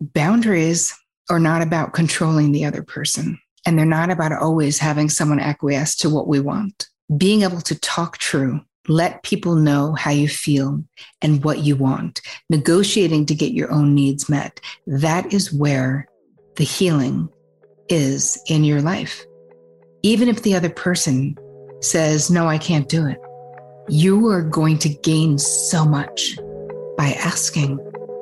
Boundaries are not about controlling the other person, and they're not about always having someone acquiesce to what we want. Being able to talk true, let people know how you feel and what you want, negotiating to get your own needs met. That is where the healing is in your life. Even if the other person says, no, I can't do it, you are going to gain so much by asking.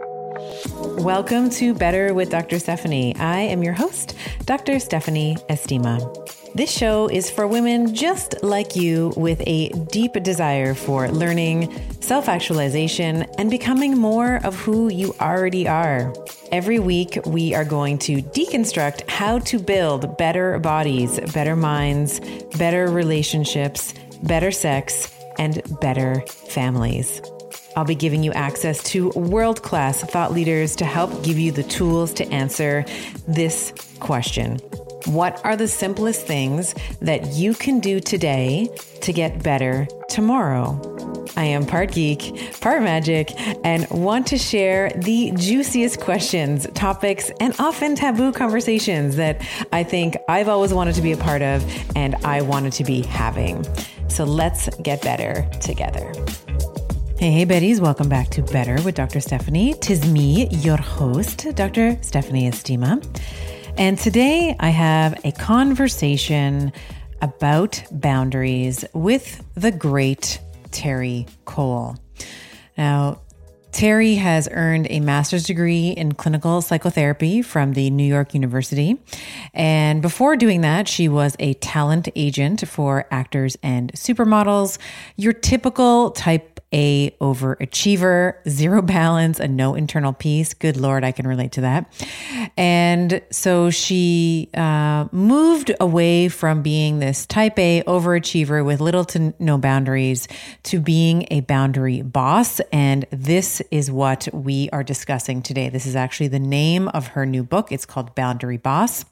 Welcome to Better with Dr. Stephanie. I am your host, Dr. Stephanie Estima. This show is for women just like you with a deep desire for learning, self-actualization, and becoming more of who you already are. Every week, we are going to deconstruct how to build better bodies, better minds, better relationships, better sex, and better families. I'll be giving you access to world-class thought leaders to help give you the tools to answer this question. What are the simplest things that you can do today to get better tomorrow? I am part geek, part magic, and want to share the juiciest questions, topics, and often taboo conversations that I think I've always wanted to be a part of and I wanted to be having. So let's get better together. Hey, Betties. Welcome back to Better with Dr. Stephanie. 'Tis me, your host, Dr. Stephanie Estima. And today I have a conversation about boundaries with the great Terry Cole. Now, Terry has earned a master's degree in clinical psychotherapy from the New York University. And before doing that, she was a talent agent for actors and supermodels, your typical type A overachiever, zero balance, and no internal peace. Good Lord, I can relate to that. And so she moved away from being this type A overachiever with little to no boundaries to being a boundary boss. And this is what we are discussing today. This is actually the name of her new book. It's called Boundary Boss.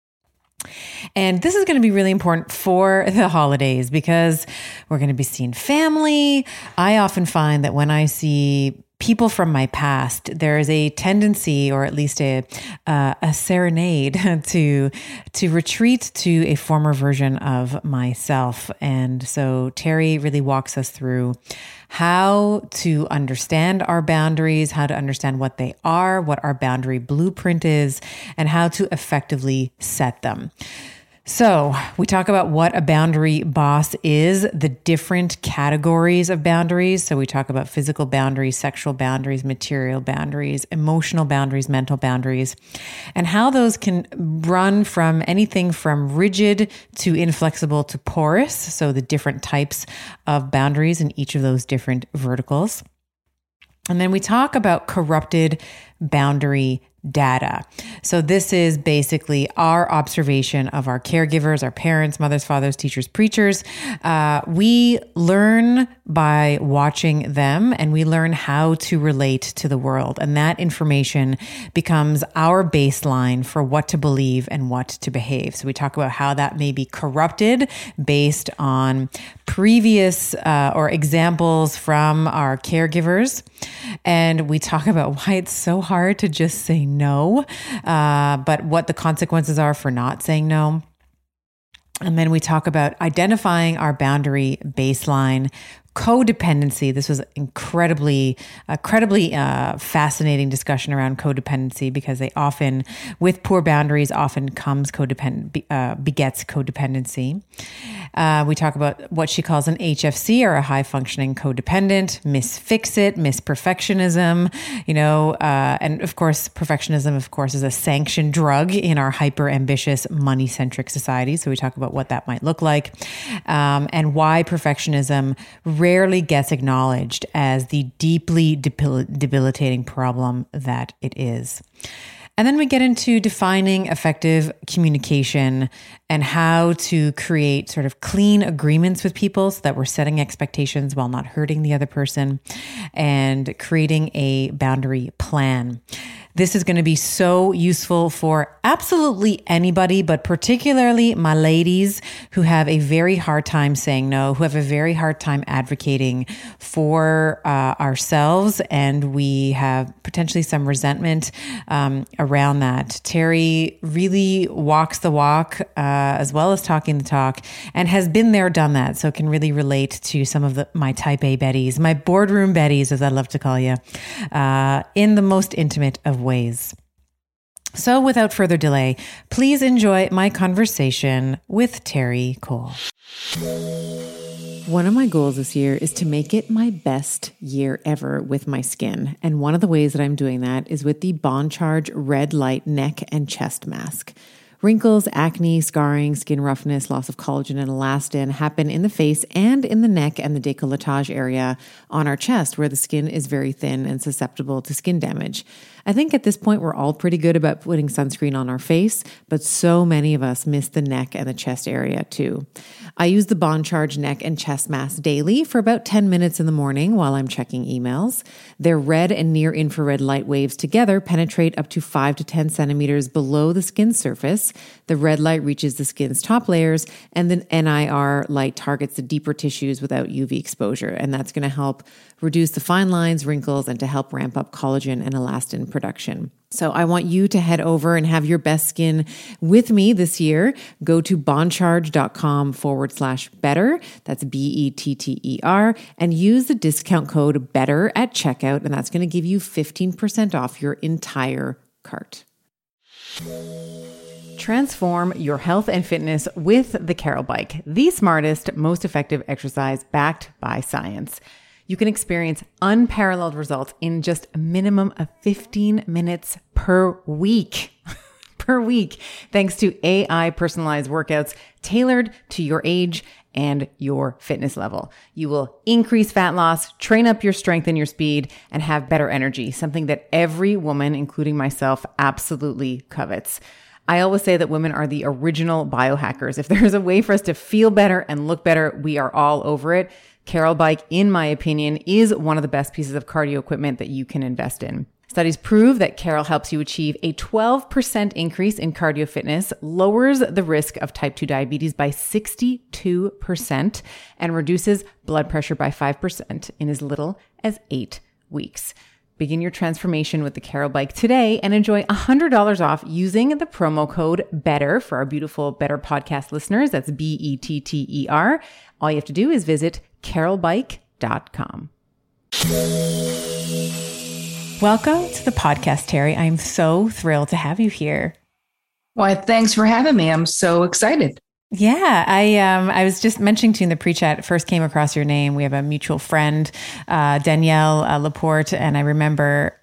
And this is going to be really important for the holidays because we're going to be seeing family. I often find that when I see people from my past, there is a tendency, or at least a serenade, to retreat to a former version of myself. And so Terry really walks us through how to understand our boundaries, how to understand what they are, what our boundary blueprint is, and how to effectively set them. So we talk about what a boundary boss is, the different categories of boundaries. So we talk about physical boundaries, sexual boundaries, material boundaries, emotional boundaries, mental boundaries, and how those can run from anything from rigid to inflexible to porous. So the different types of boundaries in each of those different verticals. And then we talk about corrupted boundary data. So this is basically our observation of our caregivers, our parents, mothers, fathers, teachers, preachers. We learn by watching them, and we learn how to relate to the world. And that information becomes our baseline for what to believe and what to behave. So we talk about how that may be corrupted based on previous or examples from our caregivers. And we talk about why it's so hard to just say no, but what the consequences are for not saying no. And then we talk about identifying our boundary baseline, codependency. This was incredibly fascinating discussion around codependency because they often, with poor boundaries, often begets codependency. We talk about what she calls an HFC, or a high functioning codependent, misfix-it, misperfectionism, and of course, perfectionism, of course, is a sanctioned drug in our hyper ambitious money centric society. So we talk about what that might look like, and why perfectionism rarely gets acknowledged as the deeply debilitating problem that it is. And then we get into defining effective communication and how to create sort of clean agreements with people so that we're setting expectations while not hurting the other person, and creating a boundary plan. This is going to be so useful for absolutely anybody, but particularly my ladies who have a very hard time saying no, who have a very hard time advocating for ourselves, and we have potentially some resentment around that. Terry really walks the walk as well as talking the talk, and has been there, done that, so can really relate to some of my type A Betties, my boardroom Betties, as I love to call you, in the most intimate of ways. So without further delay, please enjoy my conversation with Terry Cole. One of my goals this year is to make it my best year ever with my skin. And one of the ways that I'm doing that is with the Bond Charge Red Light Neck and Chest Mask. Wrinkles, acne, scarring, skin roughness, loss of collagen and elastin happen in the face and in the neck and the décolletage area on our chest, where the skin is very thin and susceptible to skin damage. I think at this point, we're all pretty good about putting sunscreen on our face, but so many of us miss the neck and the chest area too. I use the Bond Charge Neck and Chest Mask daily for about 10 minutes in the morning while I'm checking emails. Their red and near infrared light waves together penetrate up to 5 to 10 centimeters below the skin surface. The red light reaches the skin's top layers, and the NIR light targets the deeper tissues without UV exposure. And that's going to help reduce the fine lines, wrinkles, and to help ramp up collagen and elastin production. So I want you to head over and have your best skin with me this year. Go to bondcharge.com/better. That's BETTER, and use the discount code BETTER at checkout. And that's going to give you 15% off your entire cart. Transform your health and fitness with the Carol Bike, the smartest, most effective exercise backed by science. You can experience unparalleled results in just a minimum of 15 minutes per week. Thanks to AI personalized workouts tailored to your age and your fitness level. You will increase fat loss, train up your strength and your speed, and have better energy, something that every woman, including myself, absolutely covets. I always say that women are the original biohackers. If there's a way for us to feel better and look better, we are all over it. Carol Bike, in my opinion, is one of the best pieces of cardio equipment that you can invest in. Studies prove that Carol helps you achieve a 12% increase in cardio fitness, lowers the risk of type 2 diabetes by 62%, and reduces blood pressure by 5% in as little as 8 weeks. Begin your transformation with the Carol Bike today and enjoy $100 off using the promo code BETTER for our beautiful Better podcast listeners. That's BETTER. All you have to do is visit carolbike.com. Welcome to the podcast, Terry. I'm so thrilled to have you here. Why, thanks for having me. I'm so excited. Yeah, I was just mentioning to you in the pre-chat, first came across your name. We have a mutual friend, Danielle Laporte, and I remember,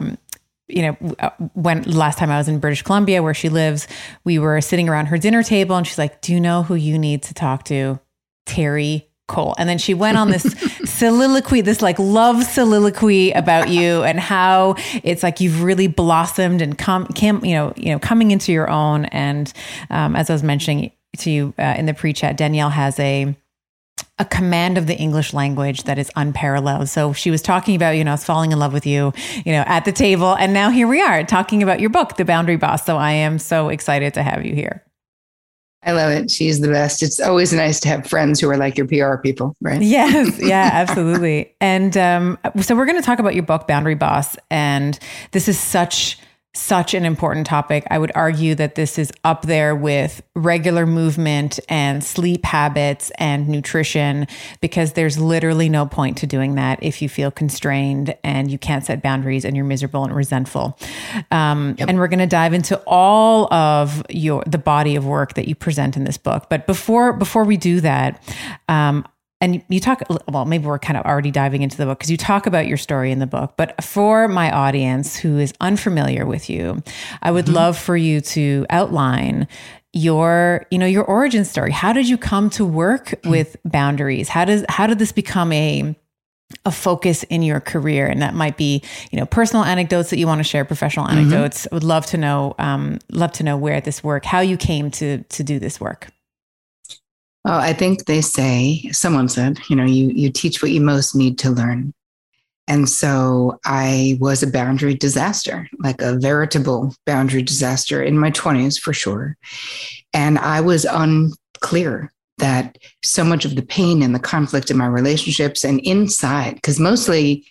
when last time I was in British Columbia, where she lives, we were sitting around her dinner table, and she's like, "Do you know who you need to talk to? Terry Cole." And then she went on this soliloquy, this like love soliloquy about you and how it's like you've really blossomed and coming into your own. And as I was mentioning to you in the pre-chat, Danielle has a command of the English language that is unparalleled. So she was talking about, I was falling in love with you, at the table. And now here we are talking about your book, The Boundary Boss. So I am so excited to have you here. I love it. She's the best. It's always nice to have friends who are like your PR people, right? Yes. Yeah, absolutely. And so we're going to talk about your book, Boundary Boss. And this is such an important topic. I would argue that this is up there with regular movement and sleep habits and nutrition, because there's literally no point to doing that if you feel constrained and you can't set boundaries and you're miserable and resentful. And we're going to dive into all of the body of work that you present in this book. But before we do that, and you talk, well, maybe we're kind of already diving into the book because you talk about your story in the book. But for my audience who is unfamiliar with you, I would love for you to outline your origin story. How did you come to work with boundaries? How did this become a focus in your career? And that might be, personal anecdotes that you want to share, professional anecdotes. I would love to know where this work, how you came to do this work. Well, I think someone said, you teach what you most need to learn. And so I was a boundary disaster, like a veritable boundary disaster in my 20s for sure. And I was unclear that so much of the pain and the conflict in my relationships and inside, because mostly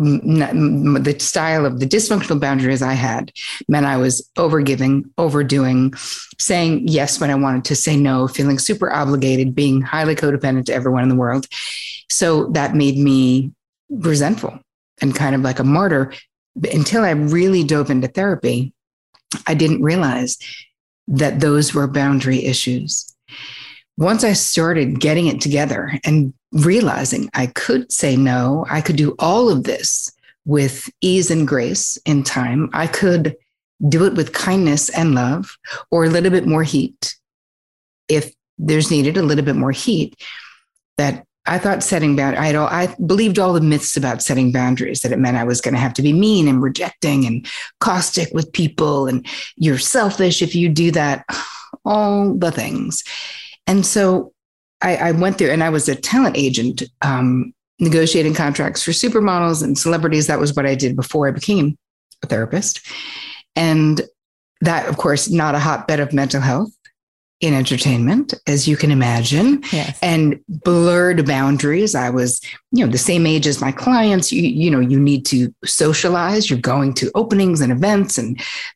the style of the dysfunctional boundaries I had meant I was overgiving, overdoing, saying yes when I wanted to say no, feeling super obligated, being highly codependent to everyone in the world. So that made me resentful and kind of like a martyr. Until I really dove into therapy, I didn't realize that those were boundary issues. Once I started getting it together and realizing I could say no, I could do all of this with ease and grace in time. I could do it with kindness and love, or a little bit more heat if there's needed, a little bit more heat. That I thought setting boundaries, I believed all the myths about setting boundaries, that it meant I was going to have to be mean and rejecting and caustic with people, and you're selfish if you do that, all the things. And so I went through, and I was a talent agent, negotiating contracts for supermodels and celebrities. That was what I did before I became a therapist. And that, of course, not a hotbed of mental health in entertainment, as you can imagine. Yes. And blurred boundaries. I was, the same age as my clients. You need to socialize. You're going to openings and events and,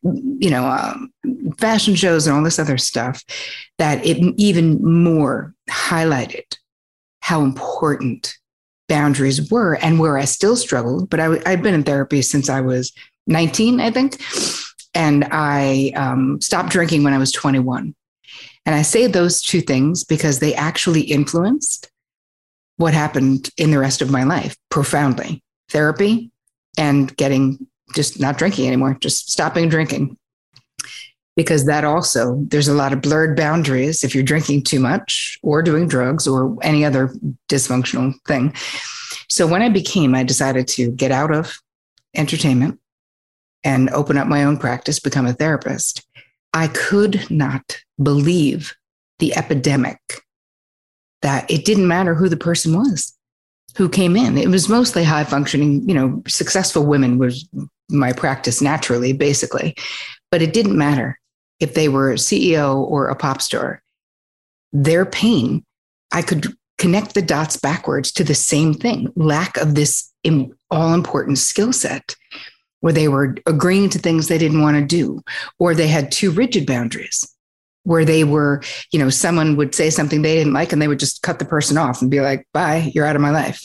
fashion shows and all this other stuff, that it even more highlighted how important boundaries were, and where I still struggled. But I'd been in therapy since I was 19, I think. And I stopped drinking when I was 21. And I say those two things because they actually influenced what happened in the rest of my life profoundly. Therapy and just not drinking anymore, just stopping drinking. Because that also, there's a lot of blurred boundaries if you're drinking too much or doing drugs or any other dysfunctional thing. So when I decided to get out of entertainment and open up my own practice, become a therapist, I could not believe the epidemic that it didn't matter who the person was who came in. It was mostly high functioning, successful women was my practice naturally, basically. But it didn't matter if they were a CEO or a pop star. Their pain, I could connect the dots backwards to the same thing, lack of this all-important skill set, where they were agreeing to things they didn't want to do, or they had too rigid boundaries, where they were, someone would say something they didn't like and they would just cut the person off and be like, bye, you're out of my life.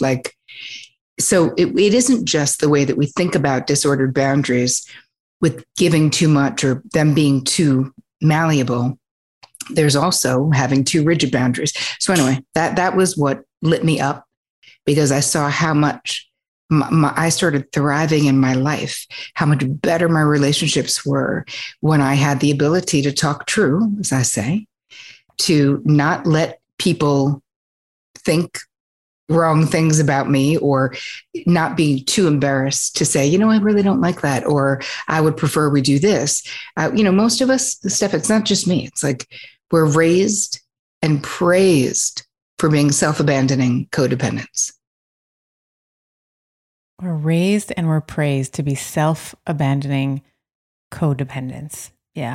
So it isn't just the way that we think about disordered boundaries with giving too much or them being too malleable. There's also having too rigid boundaries. So anyway, that was what lit me up, because I saw how much I started thriving in my life, how much better my relationships were when I had the ability to talk true, as I say, to not let people think wrong things about me, or not be too embarrassed to say, I really don't like that, or I would prefer we do this. Most of us, Steph, it's not just me. It's like we're raised and praised for being self-abandoning codependents. We're raised and we're praised to be self-abandoning codependents. Yeah.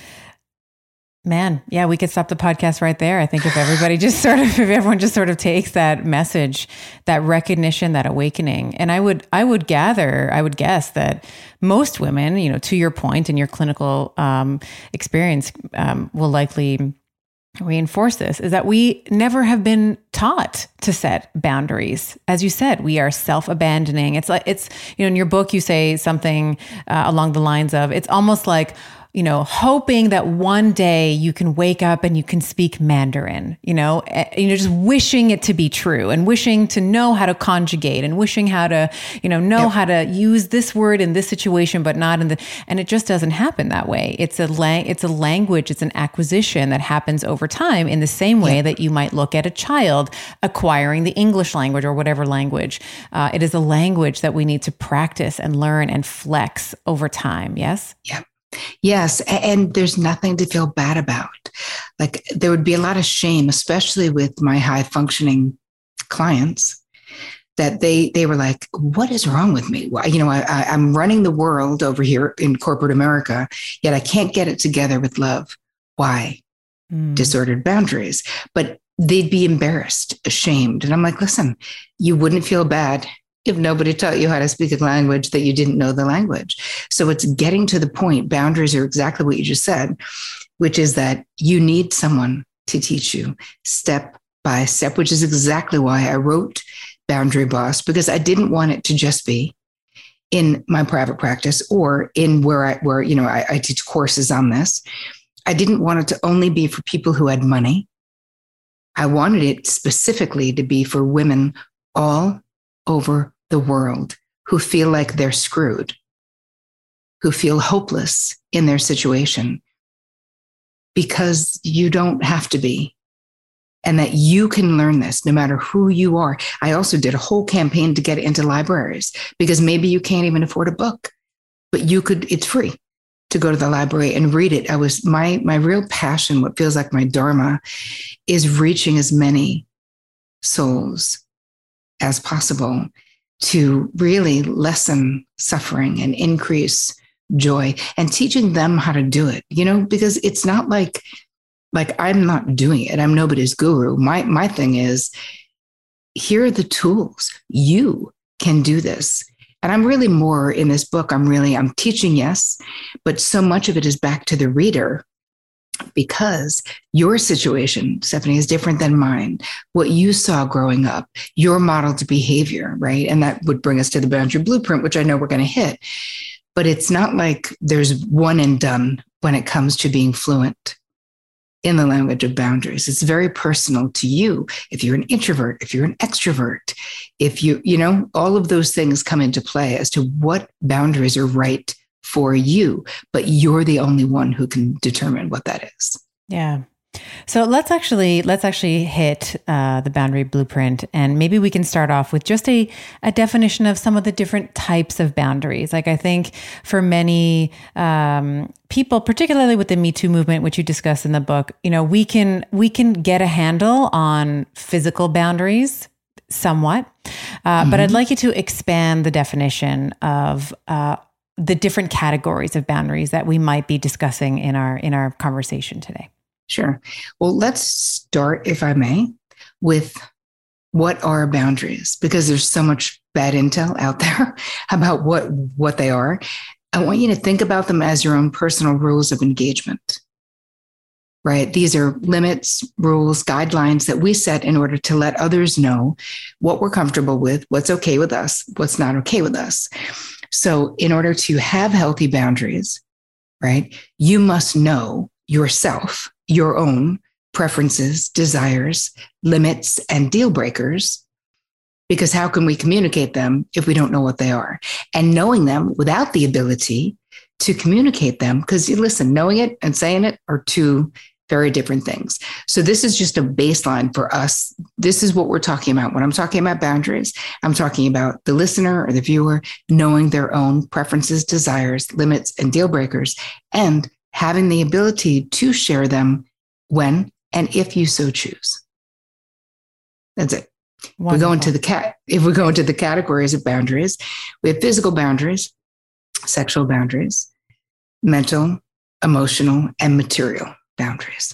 Man, yeah, we could stop the podcast right there. I think if everybody if everyone just sort of takes that message, that recognition, that awakening. And I would guess that most women, to your point in your clinical experience, will likely reinforce this, is that we never have been taught to set boundaries. As you said, we are self-abandoning. It's in your book, you say something along the lines of, it's almost like, hoping that one day you can wake up and you can speak Mandarin, just wishing it to be true, and wishing to know how to conjugate, and wishing how to, how to use this word in this situation, but not in and it just doesn't happen that way. It's a language, it's an acquisition that happens over time, in the same way that you might look at a child acquiring the English language or whatever language. It is a language that we need to practice and learn and flex over time. Yes? Yeah. Yes. And there's nothing to feel bad about. Like, there would be a lot of shame, especially with my high functioning clients, that they were like, what is wrong with me? Well, I'm running the world over here in corporate America, yet I can't get it together with love. Why? Disordered boundaries. But they'd be embarrassed, ashamed. And I'm like, listen, you wouldn't feel bad if nobody taught you how to speak a language that you didn't know the language. So it's getting to the point. Boundaries are exactly what you just said, which is that you need someone to teach you step by step, which is exactly why I wrote Boundary Boss, because I didn't want it to just be in my private practice or in where I teach courses on this. I didn't want it to only be for people who had money. I wanted it specifically to be for women all over the world who feel like they're screwed, who feel hopeless in their situation, because you don't have to be, and that you can learn this no matter who you are. I also did a whole campaign to get it into libraries, because maybe you can't even afford a book, but it's free to go to the library and read it. My real passion, what feels like my dharma, is reaching as many souls as possible to really lessen suffering and increase joy, and teaching them how to do it, because it's not like I'm not doing it. I'm nobody's guru. My thing is, here are the tools. You can do this. And I'm really more in this book. I'm teaching, yes, but so much of it is back to the reader, because your situation, Stephanie, is different than mine. What you saw growing up, your modeled behavior, right? And that would bring us to the boundary blueprint, which I know we're going to hit. But it's not like there's one and done when it comes to being fluent in the language of boundaries. It's very personal to you. If you're an introvert, if you're an extrovert, if all of those things come into play as to what boundaries are right for you, but you're the only one who can determine what that is. Yeah. So let's actually hit the boundary blueprint, and maybe we can start off with just a definition of some of the different types of boundaries. Like, I think for many people, particularly with the Me Too movement, which you discuss in the book, we can get a handle on physical boundaries somewhat, but I'd like you to expand the definition of the different categories of boundaries that we might be discussing in our conversation today. Sure. Well, let's start, if I may, with what are boundaries, because there's so much bad intel out there about what they are. I want you to think about them as your own personal rules of engagement, right? These are limits, rules, guidelines that we set in order to let others know what we're comfortable with, what's okay with us, what's not okay with us. So in order to have healthy boundaries, right, you must know yourself, your own preferences, desires, limits, and deal breakers, because how can we communicate them if we don't know what they are? And knowing them without the ability to communicate them, because listen, knowing it and saying it are two very different things. So this is just a baseline for us. This is what we're talking about. When I'm talking about boundaries, I'm talking about the listener or the viewer knowing their own preferences, desires, limits, and deal breakers, and having the ability to share them when and if you so choose. That's it. Wonderful. If we go into the categories of boundaries, we have physical boundaries, sexual boundaries, mental, emotional, and material boundaries.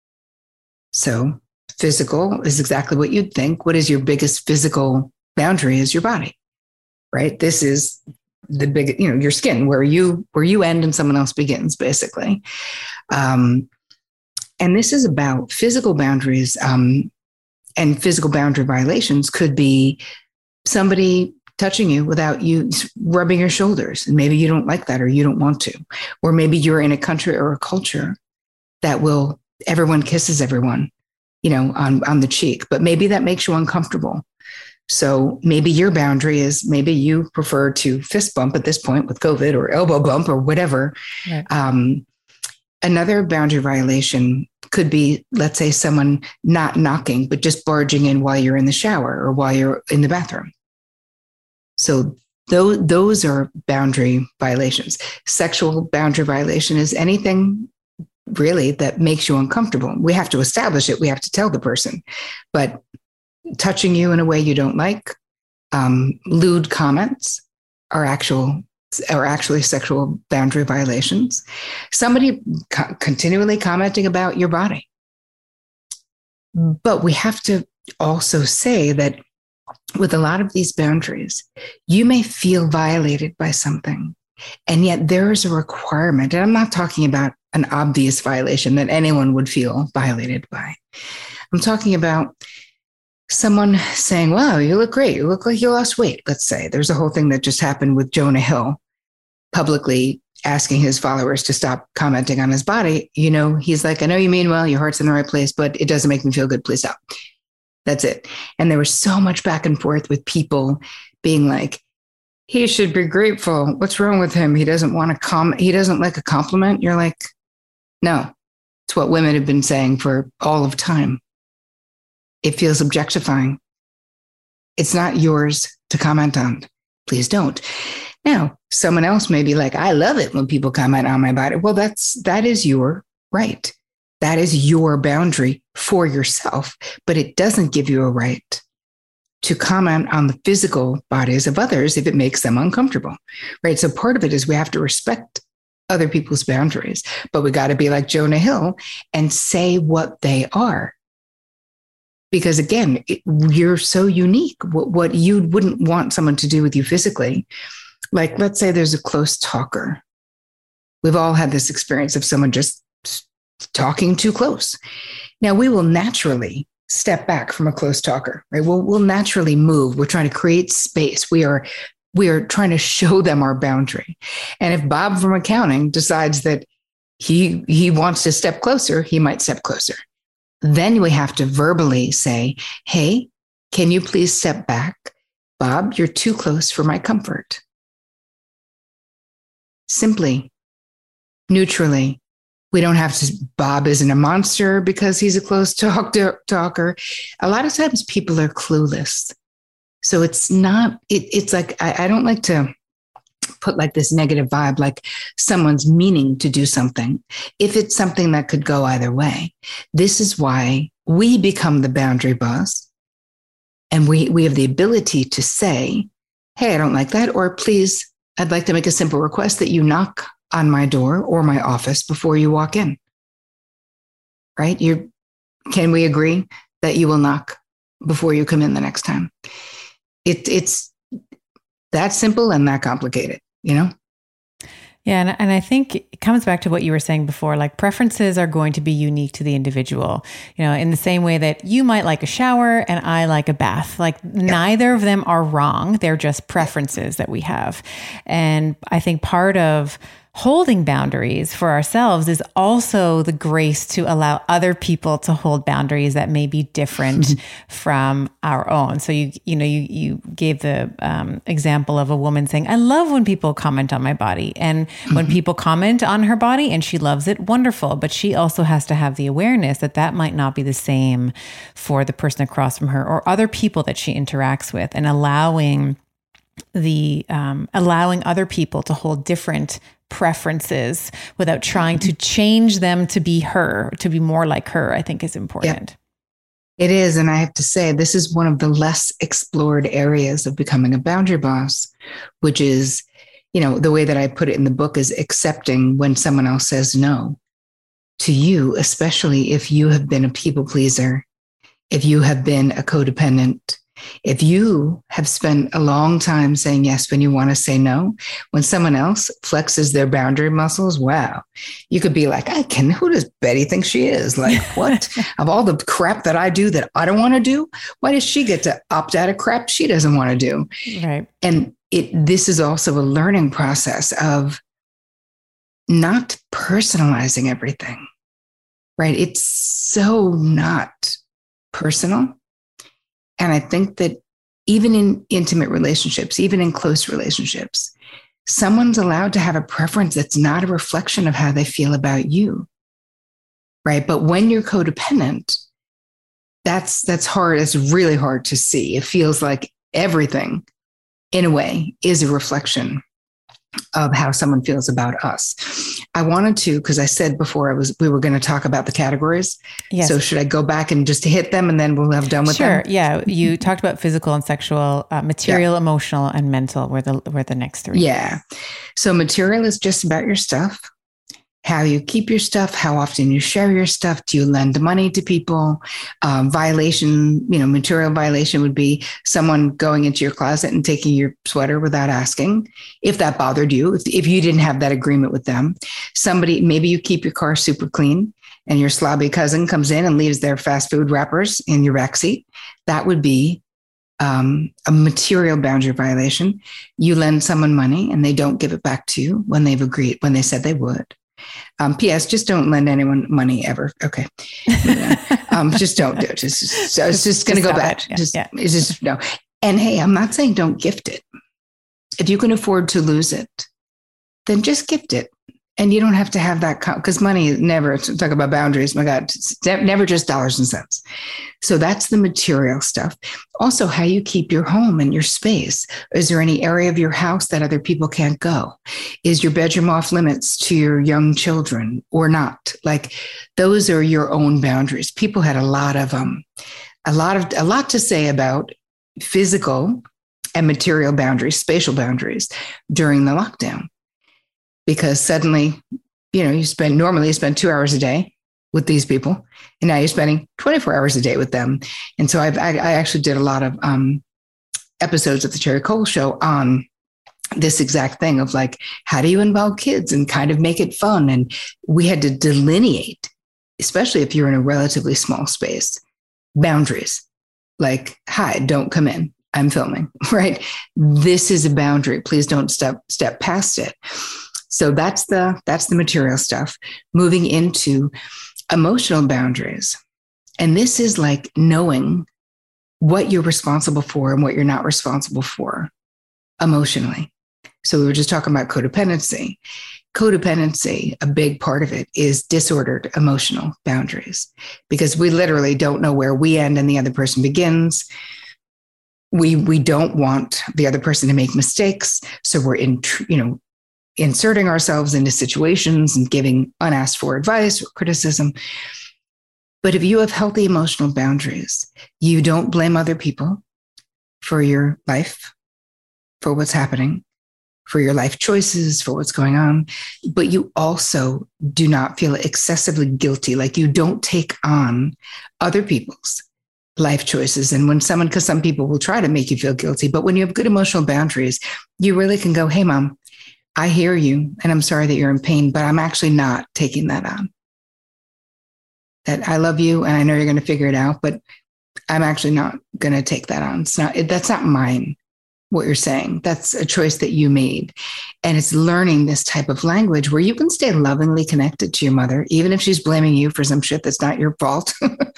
So physical is exactly what you'd think. What is your biggest physical boundary? Is your body, right? This is the big, your skin, where you end and someone else begins, basically. And this is about physical boundaries, and physical boundary violations could be somebody touching you without you rubbing your shoulders. And maybe you don't like that, or you don't want to, or maybe you're in a country or a culture that everyone kisses everyone, on the cheek, but maybe that makes you uncomfortable. So maybe your boundary is, maybe you prefer to fist bump at this point with COVID, or elbow bump, or whatever. Right. Another boundary violation could be, let's say, someone not knocking, but just barging in while you're in the shower or while you're in the bathroom. So those are boundary violations. Sexual boundary violation is anything really that makes you uncomfortable. We have to establish it. We have to tell the person, but touching you in a way you don't like, Lewd comments are actually sexual boundary violations. Somebody continually commenting about your body. But we have to also say that with a lot of these boundaries, you may feel violated by something, and yet there is a requirement. And I'm not talking about an obvious violation that anyone would feel violated by. I'm talking about someone saying, wow, you look great. You look like you lost weight. Let's say there's a whole thing that just happened with Jonah Hill publicly asking his followers to stop commenting on his body. You know, he's like, I know you mean well, your heart's in the right place, but it doesn't make me feel good. Please stop. That's it. And there was so much back and forth with people being like, he should be grateful. What's wrong with him? He doesn't want to comment. He doesn't like a compliment. You're like, no, it's what women have been saying for all of time. It feels objectifying. It's not yours to comment on. Please don't. Now, someone else may be like, I love it when people comment on my body. Well, that is your right. That is your boundary for yourself, but it doesn't give you a right to comment on the physical bodies of others if it makes them uncomfortable, right? So part of it is we have to respect other people's boundaries, but we got to be like Jonah Hill and say what they are. Because again, you're so unique. What you wouldn't want someone to do with you physically, like let's say there's a close talker. We've all had this experience of someone just talking too close. Now we will naturally step back from a close talker, right? We'll naturally move. We're trying to create space. We are trying to show them our boundary. And if Bob from accounting decides that he wants to step closer, he might step closer. Then we have to verbally say, hey, can you please step back? Bob, you're too close for my comfort. Simply, neutrally. We don't have to, Bob isn't a monster because he's a close talker. A lot of times people are clueless. So it's not, it's like, I don't like to put like this negative vibe, like someone's meaning to do something. If it's something that could go either way, this is why we become the boundary boss. And we have the ability to say, hey, I don't like that. Or please, I'd like to make a simple request that you knock on my door or my office before you walk in. Right? Can we agree that you will knock before you come in the next time? It's that simple and that complicated, you know? Yeah. And I think it comes back to what you were saying before, like preferences are going to be unique to the individual, you know, in the same way that you might like a shower and I like a bath, like neither of them are wrong. They're just preferences that we have. And I think part of holding boundaries for ourselves is also the grace to allow other people to hold boundaries that may be different from our own. So you gave the example of a woman saying, I love when people comment on my body. And when people comment on her body and she loves it, wonderful. But she also has to have the awareness that that might not be the same for the person across from her or other people that she interacts with, and allowing other people to hold different preferences without trying to change them to be her, to be more like her, I think is important. It is. And I have to say, this is one of the less explored areas of becoming a boundary boss, which is, you know, the way that I put it in the book is accepting when someone else says no to you, especially if you have been a people pleaser, if you have been a codependent, if you have spent a long time saying yes when you want to say no, when someone else flexes their boundary muscles, wow, you could be like, who does Betty think she is? Like, what? Of all the crap that I do that I don't want to do, why does she get to opt out of crap she doesn't want to do? Right. And this is also a learning process of not personalizing everything, right? It's so not personal. And I think that even in intimate relationships, even in close relationships, someone's allowed to have a preference that's not a reflection of how they feel about you, right? But when you're codependent, that's hard. It's really hard to see. It feels like everything, in a way, is a reflection of how someone feels about us. I wanted to, because I said before we were going to talk about the categories. Yes. So should I go back and just hit them and then we'll have done with them? Sure. Yeah. You talked about physical and sexual, material, emotional, and mental were the next three. Yeah. So material is just about your stuff, how you keep your stuff, how often you share your stuff. Do you lend money to people? Violation, material violation would be someone going into your closet and taking your sweater without asking, if that bothered you, if you didn't have that agreement with them. Maybe you keep your car super clean and your slobby cousin comes in and leaves their fast food wrappers in your backseat. That would be a material boundary violation. You lend someone money and they don't give it back to you when they said they would. P.S. Just don't lend anyone money ever. Okay. Just don't do it. It's just going to go bad. It's just no. And hey, I'm not saying don't gift it. If you can afford to lose it, then just gift it. And you don't have to have that, because money is never, talk about boundaries, my God, it's never just dollars and cents. So that's the material stuff. Also, how you keep your home and your space. Is there any area of your house that other people can't go? Is your bedroom off limits to your young children or not? Like, those are your own boundaries. People had a lot to say about physical and material boundaries, spatial boundaries during the lockdown. Because suddenly, you spend 2 hours a day with these people, and now you're spending 24 hours a day with them. And so I actually did a lot of episodes of the Cherry Cole Show on this exact thing of like, how do you involve kids and kind of make it fun? And we had to delineate, especially if you're in a relatively small space, boundaries. Like, hi, don't come in. I'm filming, right? This is a boundary. Please don't step past it. So that's the material stuff. Moving into emotional boundaries. And this is like knowing what you're responsible for and what you're not responsible for emotionally. So we were just talking about codependency. Codependency, a big part of it is disordered emotional boundaries, because we literally don't know where we end and the other person begins. We don't want the other person to make mistakes. So we're inserting ourselves into situations and giving unasked for advice or criticism. But if you have healthy emotional boundaries, you don't blame other people for your life, for what's happening, for your life choices, for what's going on. But you also do not feel excessively guilty, like you don't take on other people's life choices. And because some people will try to make you feel guilty, but when you have good emotional boundaries, you really can go, hey, Mom, I hear you, and I'm sorry that you're in pain, but I'm actually not taking that on. That I love you, and I know you're going to figure it out, but I'm actually not going to take that on. That's not mine, what you're saying. That's a choice that you made. And it's learning this type of language where you can stay lovingly connected to your mother, even if she's blaming you for some shit that's not your fault,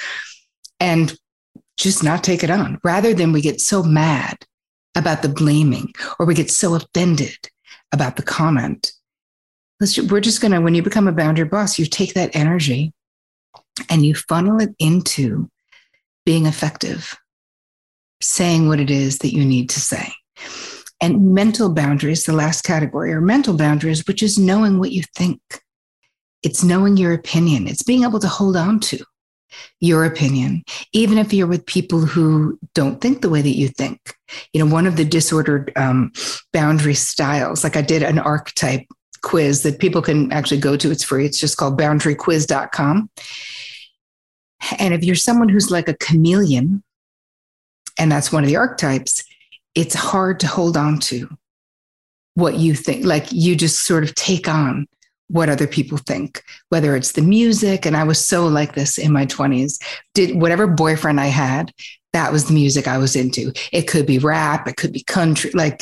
and just not take it on, rather than we get so mad about the blaming, or we get so offended about the comment. We're just going to, when you become a boundary boss, you take that energy and you funnel it into being effective, saying what it is that you need to say. And mental boundaries, the last category, are mental boundaries, which is knowing what you think. It's knowing your opinion. It's being able to hold on to your opinion, even if you're with people who don't think the way that you think. One of the disordered boundary styles, like I did an archetype quiz that people can actually go to. It's free. It's just called boundaryquiz.com. And if you're someone who's like a chameleon, and that's one of the archetypes, it's hard to hold on to what you think. Like, you just sort of take on what other people think, whether it's the music. And I was so like this in my 20s. Whatever boyfriend I had, that was the music I was into. It could be rap, it could be country. Like,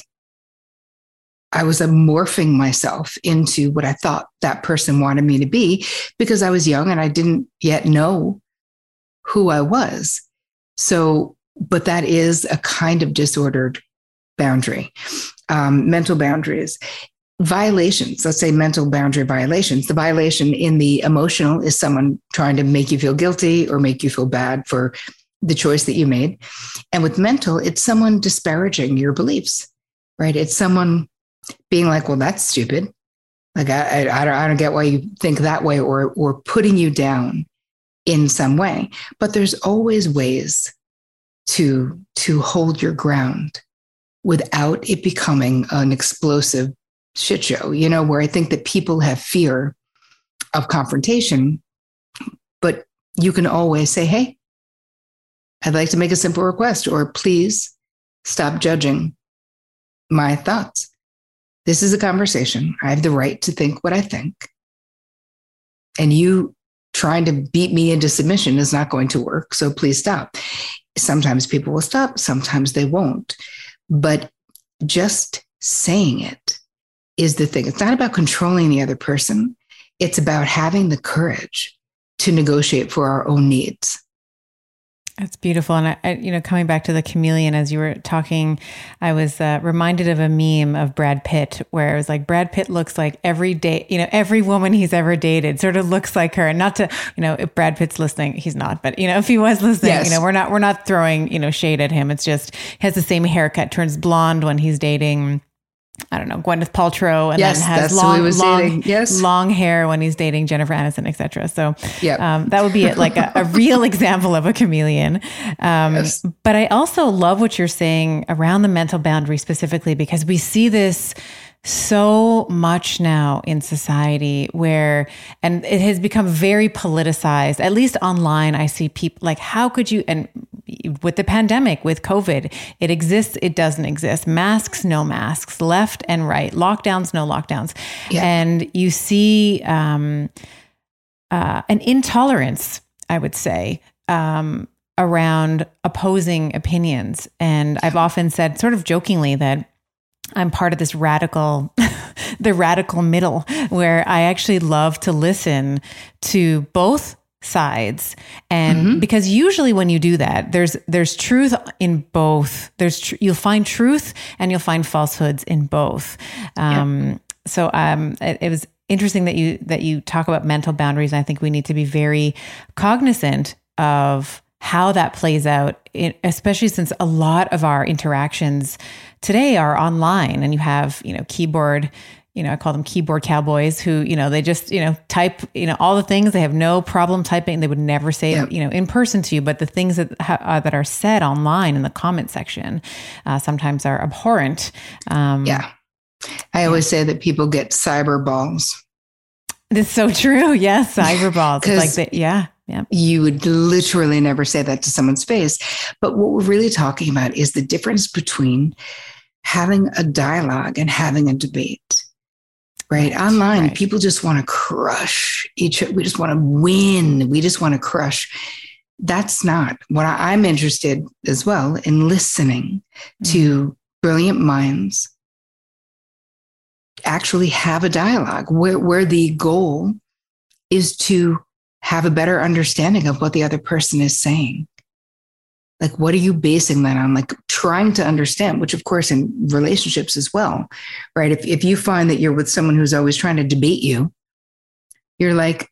I was morphing myself into what I thought that person wanted me to be, because I was young and I didn't yet know who I was. So, but that is a kind of disordered boundary. Mental boundaries. Violations, let's say mental boundary violations. The violation in the emotional is someone trying to make you feel guilty or make you feel bad for the choice that you made. And with mental, it's someone disparaging your beliefs, right? It's someone being like, well, that's stupid. Like, I don't get why you think that way, or putting you down in some way. But there's always ways to hold your ground without it becoming an explosive shit show, where I think that people have fear of confrontation, but you can always say, hey, I'd like to make a simple request, or please stop judging my thoughts. This is a conversation. I have the right to think what I think. And you trying to beat me into submission is not going to work. So please stop. Sometimes people will stop, sometimes they won't. But just saying it is the thing. It's not about controlling the other person. It's about having the courage to negotiate for our own needs. That's beautiful. And I, coming back to the chameleon, as you were talking, I was reminded of a meme of Brad Pitt, where it was like, Brad Pitt looks like every day, every woman he's ever dated sort of looks like her. And not to, if Brad Pitt's listening, he's not, but if he was listening, yes. We're not throwing, shade at him. It's just, he has the same haircut, turns blonde when he's dating, I don't know, Gwyneth Paltrow, and yes, then has long hair when he's dating Jennifer Aniston, etc. So that would be like a real example of a chameleon. Yes. But I also love what you're saying around the mental boundary specifically, because we see this so much now in society and it has become very politicized, at least online. I see people like, how could you, and with the pandemic, with COVID, it exists, it doesn't exist. Masks, no masks, left and right, lockdowns, no lockdowns. Yeah. And you see an intolerance, I would say, around opposing opinions. And I've often said, sort of jokingly, that I'm part of this the radical middle, where I actually love to listen to both sides. And because usually when you do that, there's truth in both. You'll find truth and you'll find falsehoods in both. So it was interesting that you talk about mental boundaries. And I think we need to be very cognizant of how that plays out, especially since a lot of our interactions today are online, and you have, keyboard, I call them keyboard cowboys who, they just, type, all the things. They have no problem typing. They would never say, in person to you, but the things that are said online in the comment section sometimes are abhorrent. I always say that people get cyber balls. That's so true. Yes, cyber balls. It's like yeah. You would literally never say that to someone's face. But what we're really talking about is the difference between having a dialogue and having a debate, right? Online, people just want to crush each other. We just want to win. We just want to crush. That's not what I'm interested as well in, listening to brilliant minds actually have a dialogue where the goal is to have a better understanding of what the other person is saying. Like, what are you basing that on? Like, trying to understand, which of course in relationships as well, right? If you find that you're with someone who's always trying to debate you, you're like,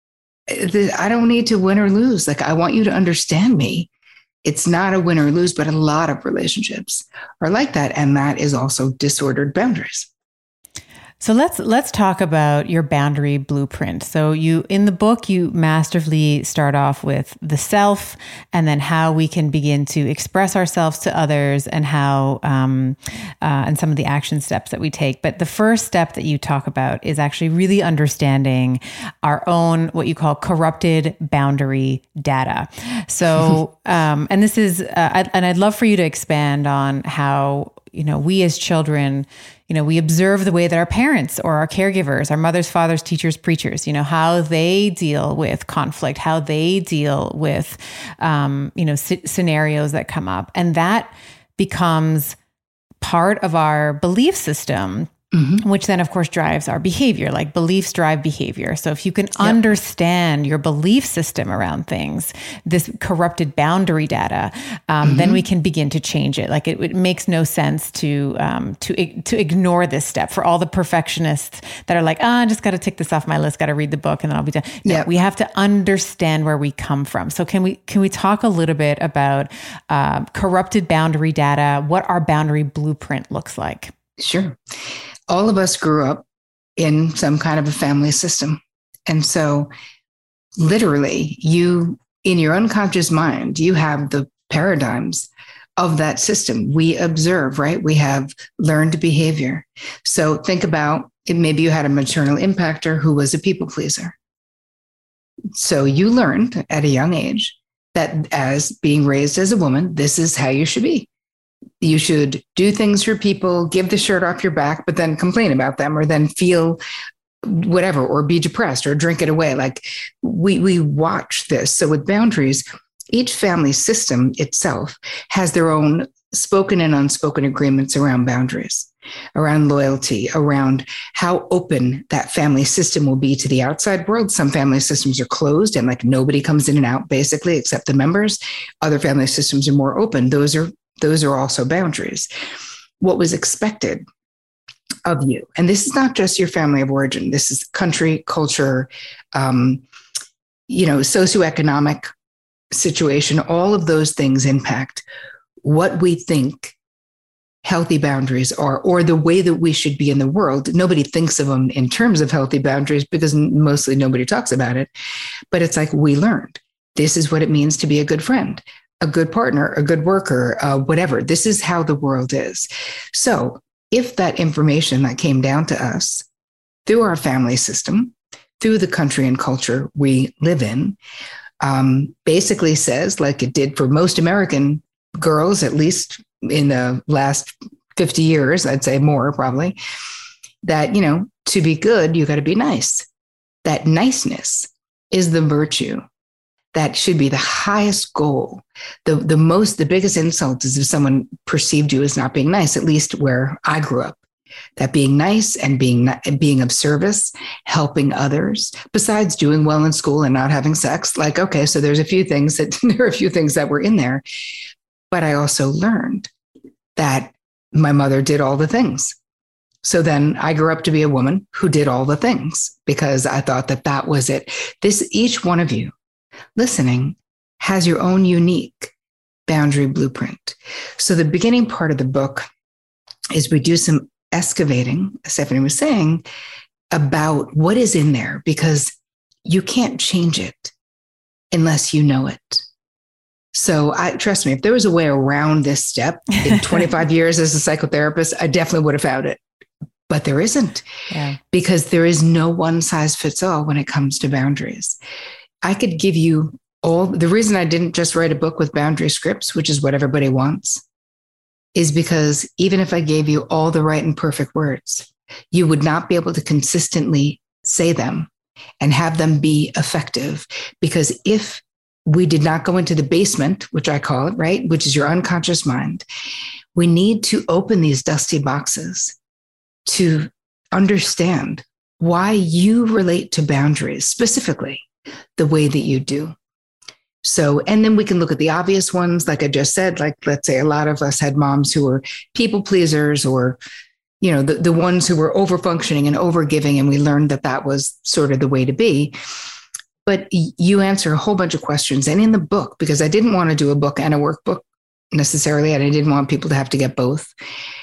I don't need to win or lose. Like, I want you to understand me. It's not a win or lose, but a lot of relationships are like that. And that is also disordered boundaries. So let's talk about your boundary blueprint. So in the book, you masterfully start off with the self, and then how we can begin to express ourselves to others, and how and some of the action steps that we take. But the first step that you talk about is actually really understanding our own, what you call, corrupted boundary data. So and this is and I'd love for you to expand on how, we as children, we observe the way that our parents or our caregivers, our mothers, fathers, teachers, preachers, how they deal with conflict, how they deal with, scenarios that come up. And that becomes part of our belief system, which then of course drives our behavior. Like, beliefs drive behavior. So if you can understand your belief system around things, this corrupted boundary data, then we can begin to change it. Like, it makes no sense to ignore this step. For all the perfectionists that are like, I just got to tick this off my list, got to read the book, and then I'll be done. No, we have to understand where we come from. So can we talk a little bit about corrupted boundary data, what our boundary blueprint looks like? Sure. All of us grew up in some kind of a family system. And so literally in your unconscious mind, you have the paradigms of that system. We observe, right? We have learned behavior. So think about it. Maybe you had a maternal impactor who was a people pleaser. So you learned at a young age that as being raised as a woman, this is how you should be. You should do things for people, give the shirt off your back, but then complain about them or then feel whatever, or be depressed or drink it away. Like we watch this. So with boundaries, each family system itself has their own spoken and unspoken agreements around boundaries, around loyalty, around how open that family system will be to the outside world. Some family systems are closed and like nobody comes in and out basically except the members. Other family systems are more open. Those are also boundaries. What was expected of you. And this is not just your family of origin. This is country, culture, socioeconomic situation. All of those things impact what we think healthy boundaries are, or the way that we should be in the world. Nobody thinks of them in terms of healthy boundaries because mostly nobody talks about it. But it's like we learned. This is what it means to be a good friend, a good partner, a good worker, whatever. This is how the world is. So if that information that came down to us through our family system, through the country and culture we live in, basically says, like it did for most American girls, at least in the last 50 years, I'd say more probably, that, to be good, you got to be nice. That niceness is the virtue. That should be the highest goal. The biggest insult is if someone perceived you as not being nice, at least where I grew up. That being nice and being of service, helping others, besides doing well in school and not having sex. Like, okay, so there are a few things that were in there. But I also learned that my mother did all the things. So then I grew up to be a woman who did all the things because I thought that was it. Each one of you listening has your own unique boundary blueprint. So the beginning part of the book is we do some excavating, as Stephanie was saying, about what is in there, because you can't change it unless you know it. So trust me, if there was a way around this step in 25 years as a psychotherapist, I definitely would have found it. But there isn't, because there is no one size fits all when it comes to boundaries. I could give you the reason I didn't just write a book with boundary scripts, which is what everybody wants, is because even if I gave you all the right and perfect words, you would not be able to consistently say them and have them be effective. Because if we did not go into the basement, which I call it, right, which is your unconscious mind, we need to open these dusty boxes to understand why you relate to boundaries specifically the way that you do. So, and then we can look at the obvious ones, like I just said, like, let's say a lot of us had moms who were people pleasers, or, the ones who were over functioning and over giving. And we learned that was sort of the way to be. But you answer a whole bunch of questions. And in the book, because I didn't want to do a book and a workbook necessarily, and I didn't want people to have to get both,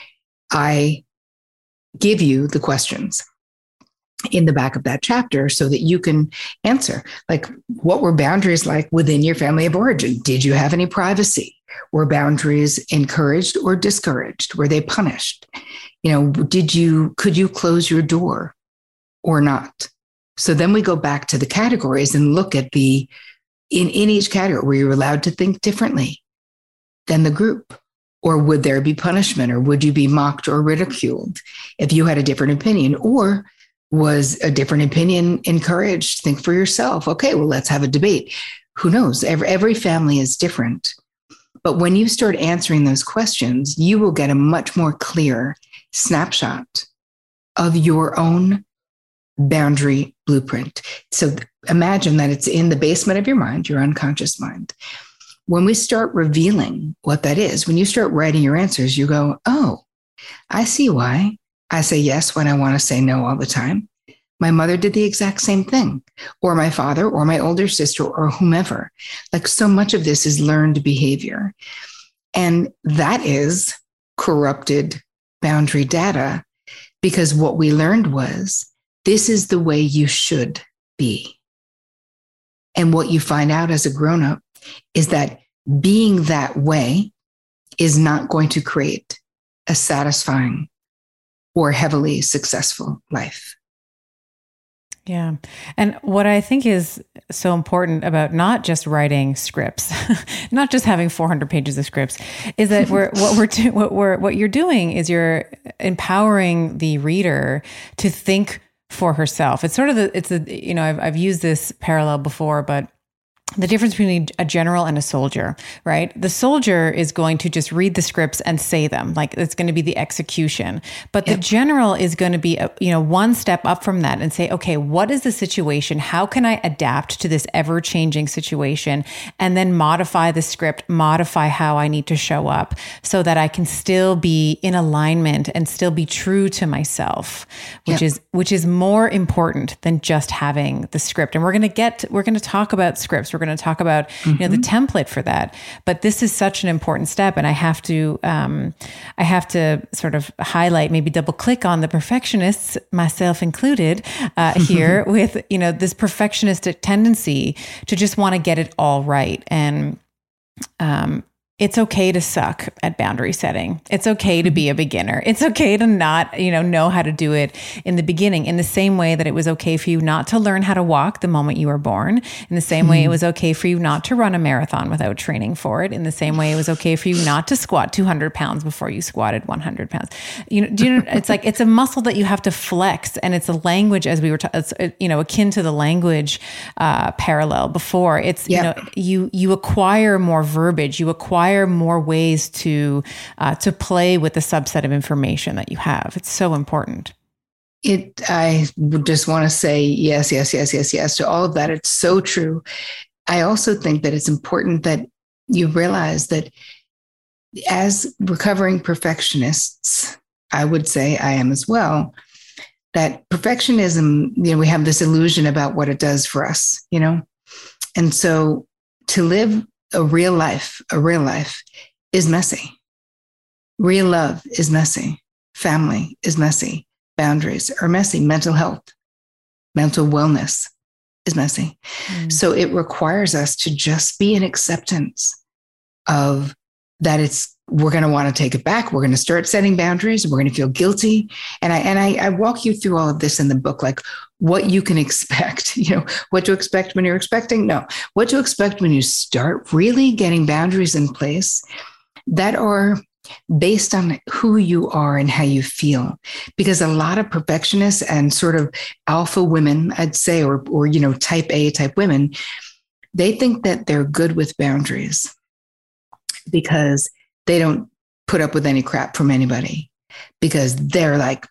I give you the questions in the back of that chapter so that you can answer, like, what were boundaries like within your family of origin? Did you have any privacy? Were boundaries encouraged or discouraged? Were they punished? Could you close your door or not? So then we go back to the categories and look at in each category, were you allowed to think differently than the group? Or would there be punishment? Or would you be mocked or ridiculed if you had a different opinion? Or was a different opinion encouraged? Think for yourself. Okay, well, let's have a debate. Who knows? Every family is different. But when you start answering those questions, you will get a much more clear snapshot of your own boundary blueprint. So imagine that it's in the basement of your mind, your unconscious mind. When we start revealing what that is, when you start writing your answers, you go, oh, I see why I say yes when I want to say no all the time. My mother did the exact same thing, or my father, or my older sister, or whomever. Like, so much of this is learned behavior. And that is corrupted boundary data because what we learned was this is the way you should be. And what you find out as a grown-up is that being that way is not going to create a satisfying or heavily successful life. Yeah. And what I think is so important about not just writing scripts, not just having 400 pages of scripts, is that what you're doing is you're empowering the reader to think for herself. It's sort of I've used this parallel before, but the difference between a general and a soldier, right? The soldier is going to just read the scripts and say them, like it's going to be the execution. But the general is going to be, one step up from that and say, okay, what is the situation? How can I adapt to this ever-changing situation? And then modify the script, modify how I need to show up so that I can still be in alignment and still be true to myself, which is more important than just having the script. And we're going to talk about scripts. We're going to talk about, the template for that. But this is such an important step. And I have to sort of highlight, maybe double click on the perfectionists, myself included, here with, this perfectionistic tendency to just want to get it all right. And, it's okay to suck at boundary setting. It's okay to be a beginner. It's okay to not, know how to do it in the beginning, in the same way that it was okay for you not to learn how to walk the moment you were born. In the same way, it was okay for you not to run a marathon without training for it. In the same way, it was okay for you not to squat 200 pounds before you squatted 100 pounds. It's like, it's a muscle that you have to flex, and it's a language, as we were, akin to the language parallel before. It's, you acquire more verbiage, you acquire more ways to play with the subset of information that you have. It's so important. I would just want to say yes to all of that. It's so true. I also think that it's important that you realize that as recovering perfectionists, I would say I am as well, that perfectionism, we have this illusion about what it does for us, and so to live a real life is messy. Real love is messy. Family is messy. Boundaries are messy. Mental health, mental wellness is messy. So it requires us to just be in acceptance of that. We're going to want to take it back. We're going to start setting boundaries. We're going to feel guilty. And I walk you through all of this in the book, like what you can expect, what to expect when you're expecting. No, what to expect when you start really getting boundaries in place that are based on who you are and how you feel. Because a lot of perfectionists and sort of alpha women, I'd say, or type A type women, they think that they're good with boundaries because they don't put up with any crap from anybody, because they're like,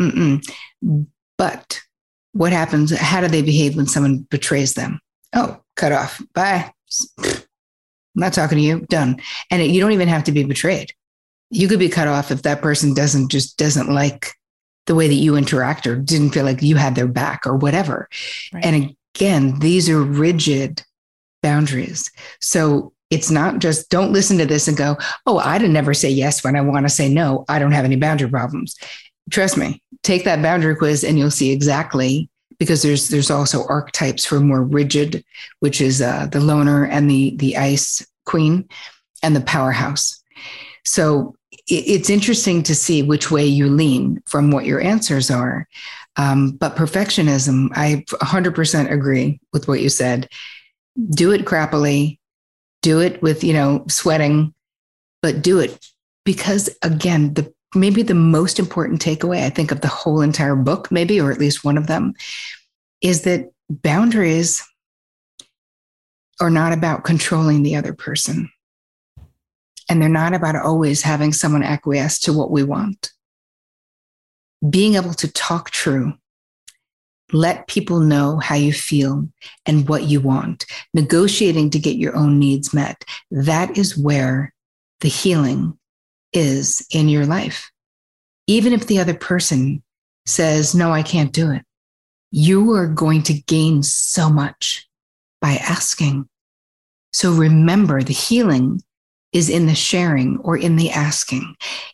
But what happens? How do they behave when someone betrays them? Oh, cut off. Bye. I'm not talking to you. Done. And you don't even have to be betrayed. You could be cut off if that person doesn't like the way that you interact, or didn't feel like you had their back, or whatever. Right. And again, these are rigid boundaries. So it's not just, don't listen to this and go, oh, I didn't never say yes when I want to say no. I don't have any boundary problems. Trust me, take that boundary quiz and you'll see exactly, because there's also archetypes for more rigid, which is the loner and the ice queen and the powerhouse. So it's interesting to see which way you lean from what your answers are. But perfectionism, I 100% agree with what you said. Do it crappily. Do it with, sweating, but do it because, again, maybe the most important takeaway, I think, of the whole entire book, maybe, or at least one of them, is that boundaries are not about controlling the other person. And they're not about always having someone acquiesce to what we want. Being able to talk true, let people know how you feel and what you want, negotiating to get your own needs met. That is where the healing is in your life. Even if the other person says, no, I can't do it, you are going to gain so much by asking. So remember, the healing is in the sharing or in the asking.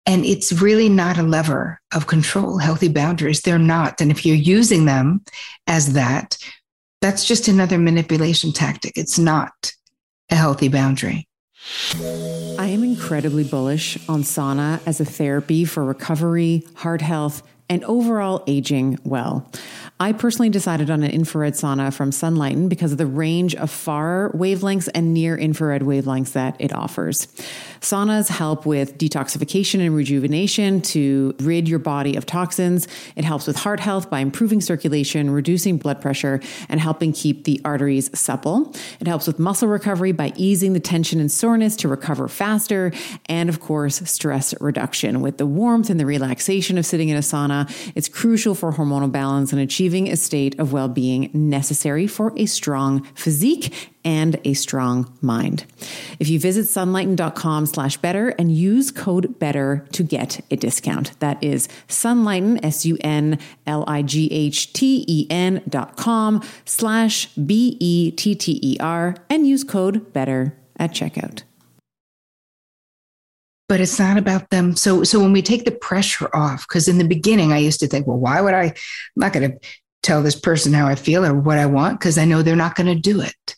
And it's really not a lever of control. Healthy boundaries, they're not. And if you're using them as that, that's just another manipulation tactic. It's not a healthy boundary. I am incredibly bullish on sauna as a therapy for recovery, heart health, and overall aging well. I personally decided on an infrared sauna from Sunlighten because of the range of far wavelengths and near infrared wavelengths that it offers. Saunas help with detoxification and rejuvenation to rid your body of toxins. It helps with heart health by improving circulation, reducing blood pressure, and helping keep the arteries supple. It helps with muscle recovery by easing the tension and soreness to recover faster. And of course, stress reduction. With the warmth and the relaxation of sitting in a sauna, it's crucial for hormonal balance and achieving a state of well-being necessary for a strong physique and a strong mind. If you visit sunlighten.com/better and use code BETTER to get a discount. That is Sunlighten, sunlighten.com/BETTER and use code BETTER at checkout. But it's not about them. So when we take the pressure off, because in the beginning I used to think, well, why would I'm not going to tell this person how I feel or what I want, because I know they're not going to do it.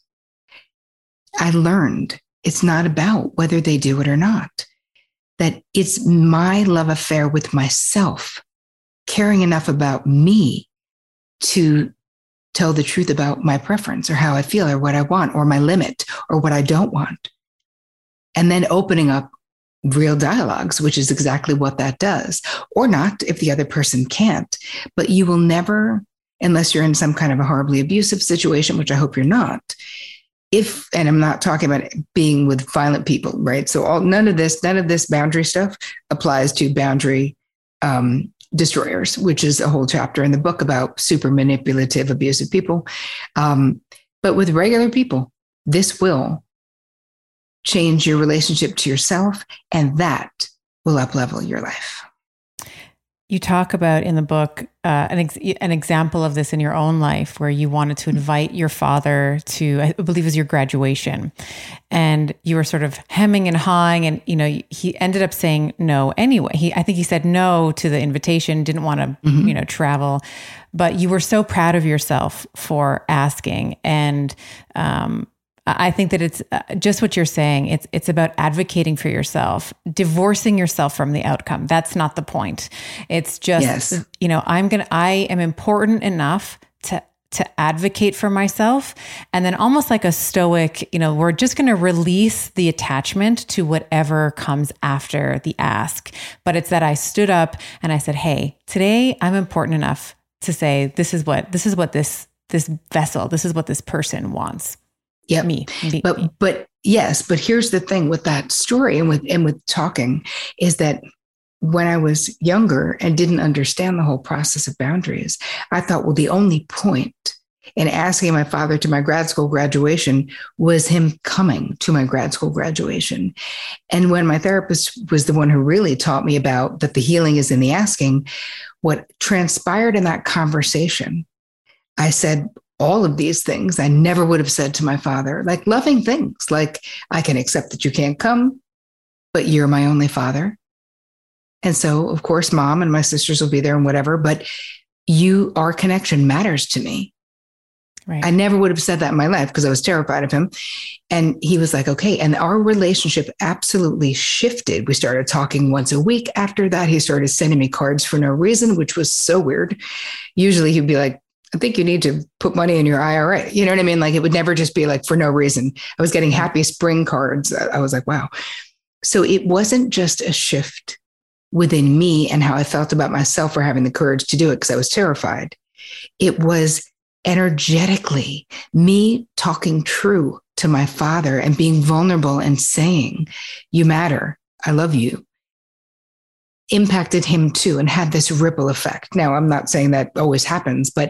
I learned it's not about whether they do it or not, that it's my love affair with myself, caring enough about me to tell the truth about my preference or how I feel or what I want or my limit or what I don't want. And then opening up real dialogues, which is exactly what that does, or not if the other person can't. But you will never, unless you're in some kind of a horribly abusive situation, which I hope you're not, and I'm not talking about being with violent people, right? So none of this boundary stuff applies to boundary destroyers, which is a whole chapter in the book about super manipulative, abusive people. But with regular people, this will change your relationship to yourself, and that will up-level your life. You talk about in the book an example of this in your own life where you wanted to invite your father to, I believe it was your graduation, and you were sort of hemming and hawing, and he ended up saying no anyway. I think he said no to the invitation, didn't want to travel, but you were so proud of yourself for asking. And I think that it's just what you're saying. It's about advocating for yourself, divorcing yourself from the outcome. That's not the point. It's just, yes. I am important enough to advocate for myself. And then almost like a stoic, we're just going to release the attachment to whatever comes after the ask. But it's that I stood up and I said, hey, today I'm important enough to say, this is what this vessel, this is what this person wants. Yeah, but yes, but here's the thing with that story and with talking is that when I was younger and didn't understand the whole process of boundaries, I thought, well, the only point in asking my father to my grad school graduation was him coming to my grad school graduation. And when my therapist was the one who really taught me about that the healing is in the asking, what transpired in that conversation, I said all of these things I never would have said to my father, like loving things, like I can accept that you can't come, but you're my only father. And so, of course, mom and my sisters will be there and whatever, but our connection matters to me. Right. I never would have said that in my life because I was terrified of him. And he was like, okay. And our relationship absolutely shifted. We started talking once a week. After that, he started sending me cards for no reason, which was so weird. Usually he'd be like, I think you need to put money in your IRA. You know what I mean? Like it would never just be like for no reason. I was getting happy spring cards. I was like, wow. So it wasn't just a shift within me and how I felt about myself for having the courage to do it because I was terrified. It was energetically me talking true to my father and being vulnerable and saying, you matter. I love you. Impacted him too and had this ripple effect. Now, I'm not saying that always happens, but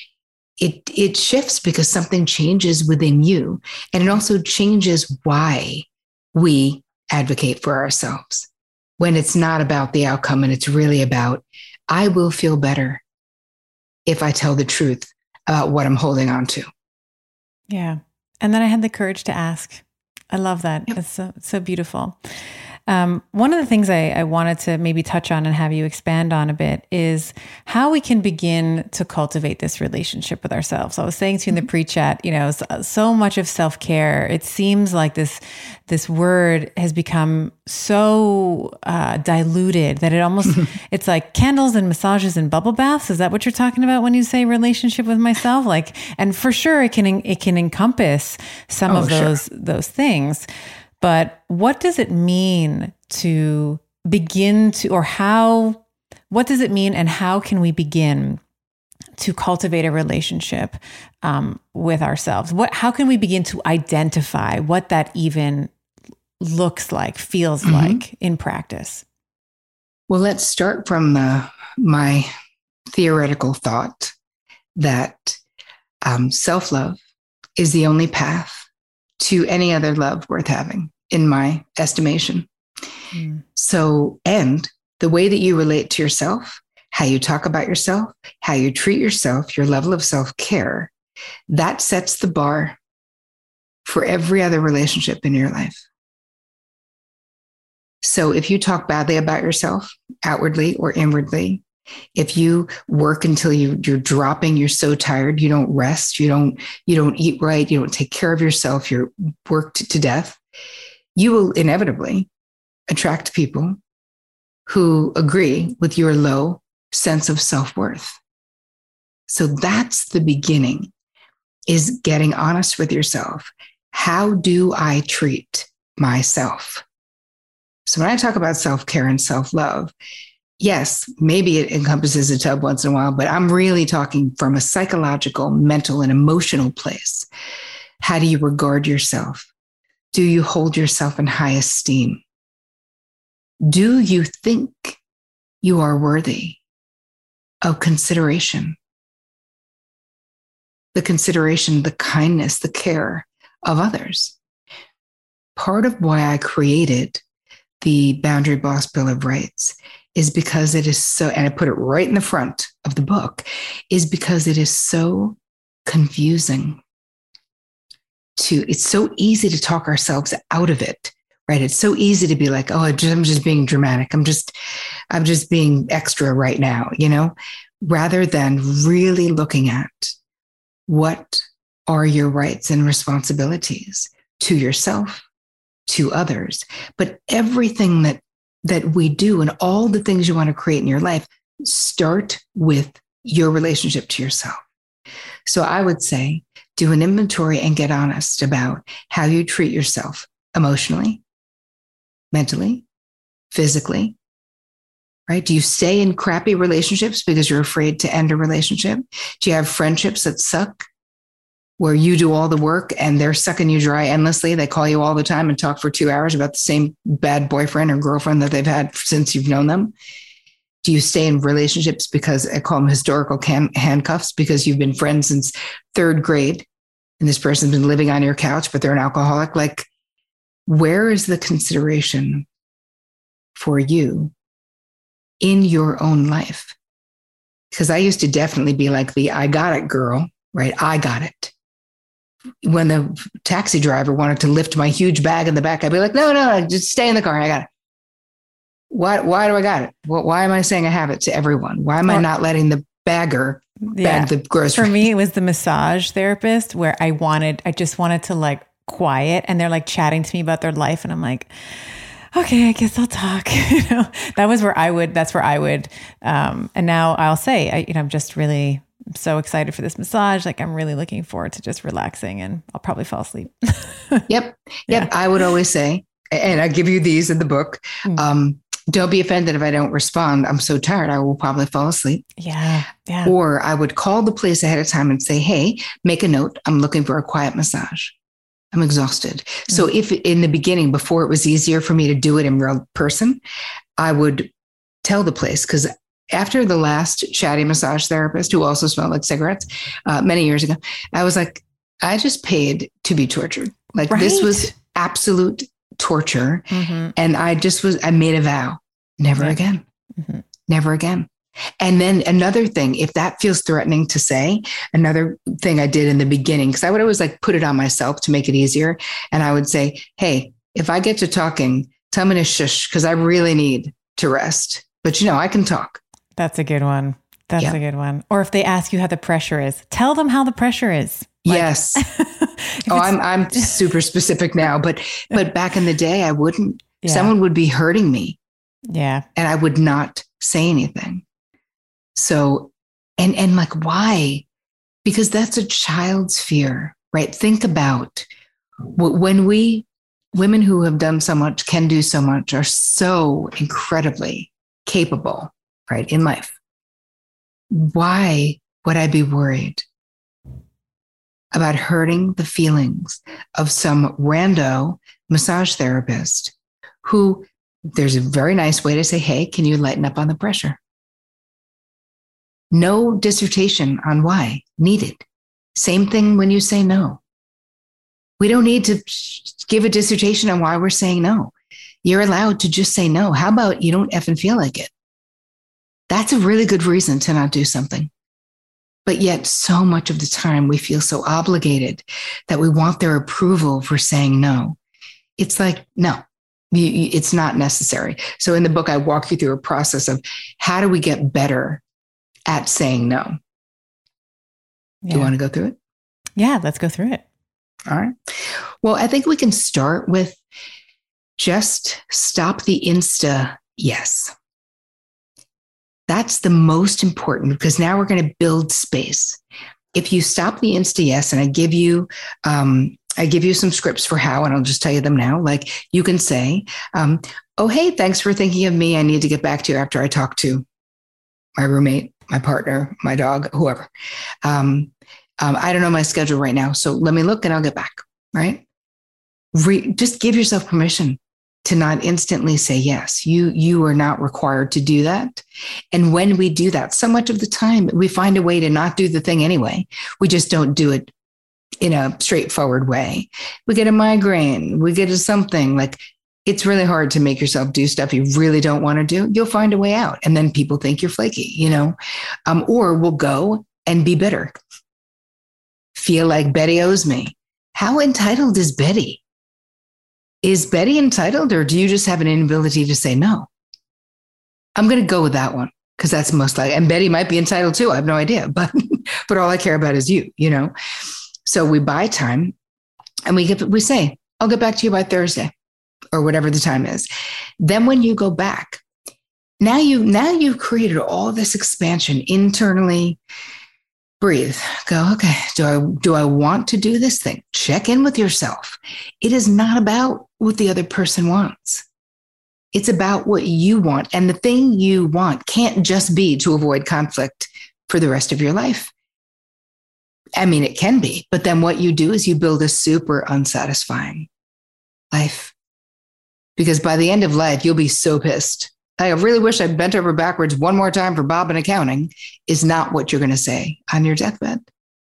it shifts because something changes within you. And it also changes why we advocate for ourselves when it's not about the outcome and it's really about, I will feel better if I tell the truth about what I'm holding on to. Yeah. And then I had the courage to ask. I love that. Yep. It's so beautiful. One of the things I wanted to maybe touch on and have you expand on a bit is how we can begin to cultivate this relationship with ourselves. I was saying to you in the pre-chat, so much of self-care, it seems like this word has become so diluted that it almost, it's like candles and massages and bubble baths. Is that what you're talking about when you say relationship with myself? Like, and for sure it can encompass some of those things. But what does it mean to begin to, what does it mean and how can we begin to cultivate a relationship with ourselves? How can we begin to identify what that even looks like, feels like in practice? Well, let's start from my theoretical thought that self-love is the only path to any other love worth having, in my estimation. So, and the way that you relate to yourself, how you talk about yourself, how you treat yourself, your level of self-care, that sets the bar for every other relationship in your life. So if you talk badly about yourself, outwardly or inwardly, if you work until you're dropping, you're so tired, you don't rest, you don't eat right, you don't take care of yourself, you're worked to death, you will inevitably attract people who agree with your low sense of self-worth. So that's the beginning, is getting honest with yourself. How do I treat myself? So when I talk about self-care and self-love, yes, maybe it encompasses a tub once in a while, but I'm really talking from a psychological, mental, and emotional place. How do you regard yourself? Do you hold yourself in high esteem? Do you think you are worthy of consideration? The consideration, the kindness, the care of others. Part of why I created the Boundary Boss Bill of Rights is because it is so, and I put it right in the front of the book, is because it is so confusing it's so easy to talk ourselves out of it, right? It's so easy to be like, oh, I'm just being dramatic. I'm just being extra right now, rather than really looking at what are your rights and responsibilities to yourself, to others, but everything that we do and all the things you want to create in your life start with your relationship to yourself. So I would say, do an inventory and get honest about how you treat yourself emotionally, mentally, physically, right? Do you stay in crappy relationships because you're afraid to end a relationship? Do you have friendships that suck, where you do all the work and they're sucking you dry endlessly? They call you all the time and talk for 2 hours about the same bad boyfriend or girlfriend that they've had since you've known them. Do you stay in relationships because I call them historical handcuffs, because you've been friends since 3rd grade and this person's been living on your couch, but they're an alcoholic? Like, where is the consideration for you in your own life? Because I used to definitely be like the I got it girl, right? I got it. When the taxi driver wanted to lift my huge bag in the back, I'd be like, no, just stay in the car. I got it. Why do I got it? Why am I saying I have it to everyone? Why am I not letting the bagger bag the groceries? For me, it was the massage therapist where I just wanted to like quiet, and they're like chatting to me about their life. And I'm like, okay, I guess I'll talk. That's where I would, and now I'll say, I'm just really so excited for this massage. Like, I'm really looking forward to just relaxing, and I'll probably fall asleep. Yep. I would always say, and I give you these in the book, don't be offended if I don't respond. I'm so tired, I will probably fall asleep. Yeah. Or I would call the place ahead of time and say, hey, make a note. I'm looking for a quiet massage. I'm exhausted. So if in the beginning, before it was easier for me to do it in real person, I would tell the place, because after the last chatty massage therapist, who also smelled like cigarettes many years ago, I was like, I just paid to be tortured. Like, this was absolute torture. And I made a vow, never again, never again. And then another thing, if that feels threatening to say, another thing I did in the beginning, because I would always like put it on myself to make it easier. And I would say, hey, if I get to talking Tell me to shush because I really need to rest. But I can talk. That's a good one. That's a good one. Or if they ask you how the pressure is, tell them how the pressure is. Yes. I'm super specific now, but back in the day, I wouldn't. Yeah. Someone would be hurting me. Yeah. And I would not say anything. So, and like, why? Because that's a child's fear, right? Think about when women who have done so much, can do so much, are so incredibly capable, right, in life. Why would I be worried about hurting the feelings of some rando massage therapist who there's a very nice way to say, hey, can you lighten up on the pressure? No dissertation on why needed. Same thing when you say no. We don't need to give a dissertation on why we're saying no. You're allowed to just say no. How about you don't effing feel like it? That's a really good reason to not do something. But yet so much of the time we feel so obligated that we want their approval for saying no. It's like, no, it's not necessary. So in the book, I walk you through a process of how do we get better at saying no. Yeah. Do you want to go through it? Yeah, let's go through it. All right. Well, I think we can start with just stop the Insta yes. That's the most important because now we're going to build space. If you stop the Insta yes, and I give you some scripts for how, and I'll just tell you them now. Like you can say, oh, hey, thanks for thinking of me. I need to get back to you after I talk to my roommate, my partner, my dog, whoever. I don't know my schedule right now. So let me look and I'll get back. Right. Just give yourself permission to not instantly say yes. You are not required to do that. And when we do that, so much of the time we find a way to not do the thing anyway. We just don't do it in a straightforward way. We get a migraine, we get a something like it's really hard to make yourself do stuff you really don't want to do. You'll find a way out. And then people think you're flaky, or we'll go and be bitter. Feel like Betty owes me. How entitled is Betty? Is Betty entitled, or do you just have an inability to say no? I'm going to go with that one because that's most likely. And Betty might be entitled too. I have no idea, but all I care about is you, So we buy time and we say, I'll get back to you by Thursday or whatever the time is. Then when you go back, now you've created all this expansion internally. Breathe, go, okay, do I want to do this thing? Check in with yourself. It is not about what the other person wants. It's about what you want. And the thing you want can't just be to avoid conflict for the rest of your life. I mean, it can be, but then what you do is you build a super unsatisfying life. Because by the end of life, you'll be so pissed. I really wish I'd bent over backwards one more time for Bob in accounting is not what you're going to say on your deathbed.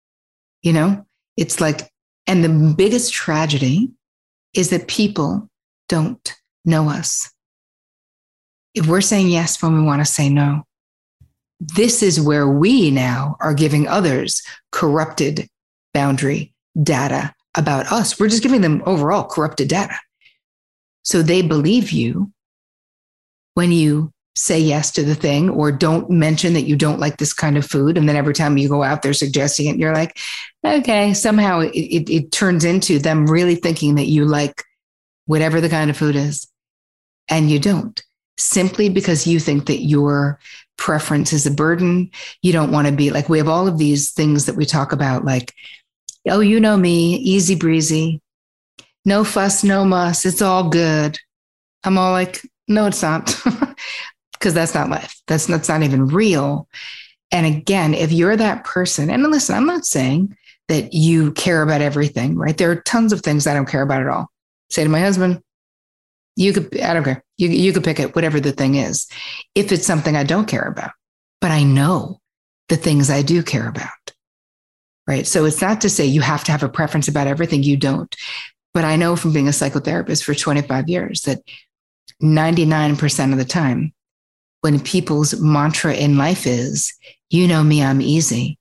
It's like, and the biggest tragedy is that people don't know us. If we're saying yes when we want to say no, this is where we now are giving others corrupted boundary data about us. We're just giving them overall corrupted data. So they believe you when you say yes to the thing or don't mention that you don't like this kind of food. And then every time you go out, they're suggesting it. And you're like, okay, somehow it turns into them really thinking that you like whatever the kind of food is. And you don't, simply because you think that your preference is a burden. You don't want to be like, we have all of these things that we talk about, like, oh, you know me, easy breezy, no fuss, no muss. It's all good. I'm all like, no, it's not, because that's not life. That's not even real. And again, if you're that person, and listen, I'm not saying that you care about everything, right? There are tons of things I don't care about at all. Say to my husband, I don't care. You could pick it, whatever the thing is, if it's something I don't care about, but I know the things I do care about, right? So it's not to say you have to have a preference about everything. You don't. But I know from being a psychotherapist for 25 years that 99% of the time, when people's mantra in life is, you know me, I'm easy,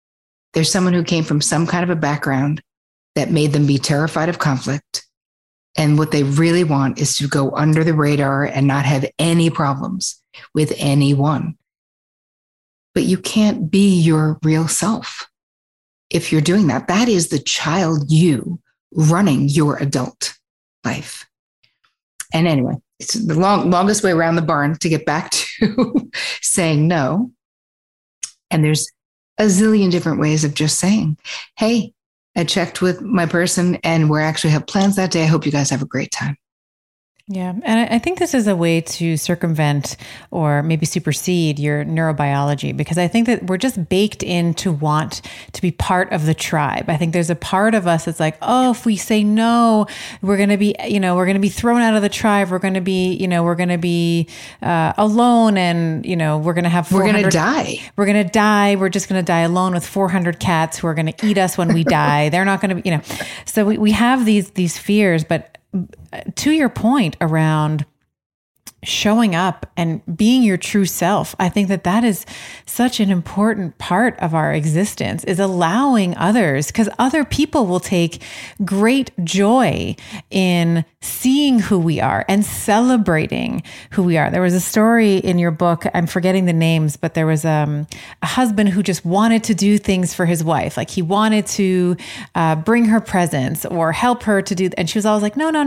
there's someone who came from some kind of a background that made them be terrified of conflict And what they really want is to go under the radar and not have any problems with anyone. But you can't be your real self if you're doing that. That is the child you running your adult life. And anyway, it's the longest way around the barn to get back to saying no. And there's a zillion different ways of just saying, hey, I checked with my person and we actually have plans that day. I hope you guys have a great time. Yeah. And I think this is a way to circumvent or maybe supersede your neurobiology, because I think that we're just baked in to want to be part of the tribe. I think there's a part of us that's like, oh, if we say no, we're going to be, we're going to be thrown out of the tribe. We're going to be, we're going to be alone, and, we're going to have, we're going to die. We're going to die. We're just going to die alone with 400 cats who are going to eat us when we die. They're not going to, so we have these fears, but to your point around showing up and being your true self, I think that is such an important part of our existence, is allowing others, because other people will take great joy in seeing who we are and celebrating who we are. There was a story in your book, I'm forgetting the names, but there was a husband who just wanted to do things for his wife. Like he wanted to bring her presents or help her to do, and she was always like, no.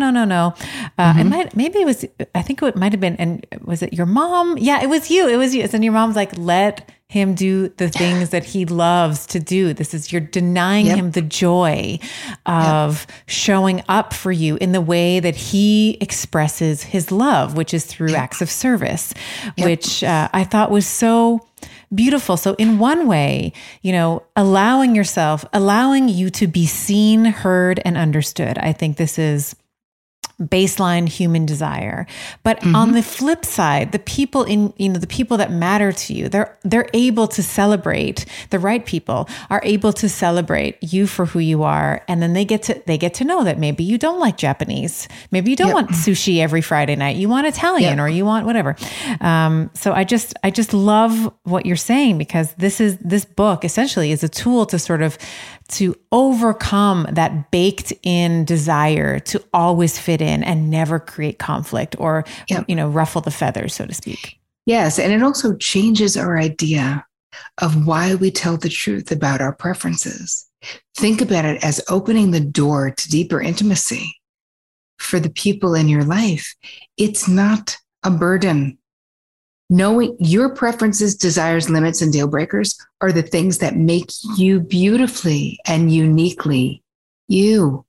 I think it might have been, and was it your mom? Yeah, it was you. And your mom's like, let him do the things that he loves to do. You're denying him the joy of showing up for you in the way that he expresses his love, which is through acts of service, which I thought was so beautiful. So in one way, allowing you to be seen, heard, and understood. I think this is baseline human desire. But on the flip side, the people the people that matter to you, they're able to celebrate, the right people are able to celebrate you for who you are. And then they get to know that maybe you don't like Japanese. Maybe you don't want sushi every Friday night. You want Italian or you want whatever. So I just love what you're saying, because this book essentially is a tool to sort of to overcome that baked in desire to always fit in and never create conflict or, ruffle the feathers, so to speak. Yes. And it also changes our idea of why we tell the truth about our preferences. Think about it as opening the door to deeper intimacy for the people in your life. It's not a burden. Knowing your preferences, desires, limits, and deal breakers are the things that make you beautifully and uniquely you.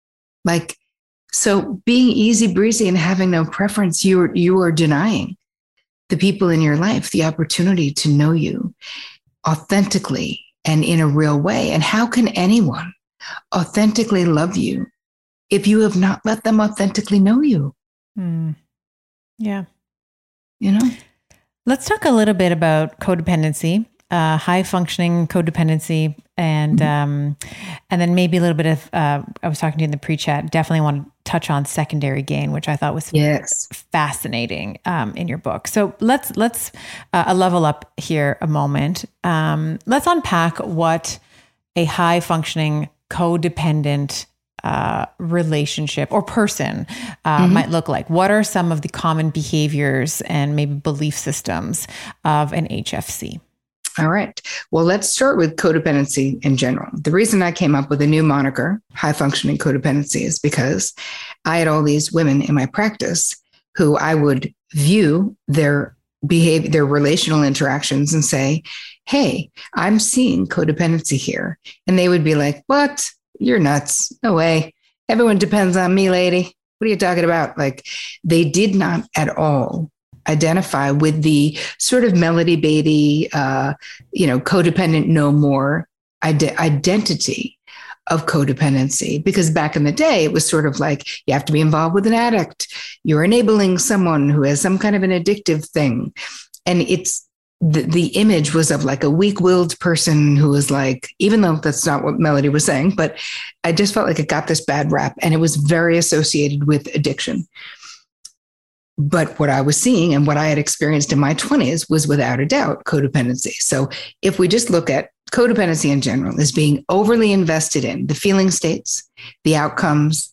So being easy breezy and having no preference, you are denying the people in your life the opportunity to know you authentically and in a real way. And how can anyone authentically love you if you have not let them authentically know you? Yeah. Let's talk a little bit about codependency, high functioning codependency, and then maybe a little bit of, I was talking to you in the pre-chat, definitely want to touch on secondary gain, which I thought was fascinating in your book. So let's level up here a moment. Let's unpack what a high functioning codependent relationship or person might look like. What are some of the common behaviors and maybe belief systems of an HFC? All right. Well, let's start with codependency in general. The reason I came up with a new moniker, high functioning codependency, is because I had all these women in my practice who I would view their behavior, their relational interactions and say, hey, I'm seeing codependency here. And they would be like, what? You're nuts. No way. Everyone depends on me, lady. What are you talking about? Like, they did not at all identify with the sort of Melody Beatty, codependent no more identity of codependency. Because back in the day, it was sort of like, you have to be involved with an addict. You're enabling someone who has some kind of an addictive thing. And it's, the image was of like a weak-willed person who was like, even though that's not what Melody was saying, but I just felt like it got this bad rap, and it was very associated with addiction. But what I was seeing and what I had experienced in my 20s was without a doubt codependency. So if we just look at codependency in general as being overly invested in the feeling states, the outcomes,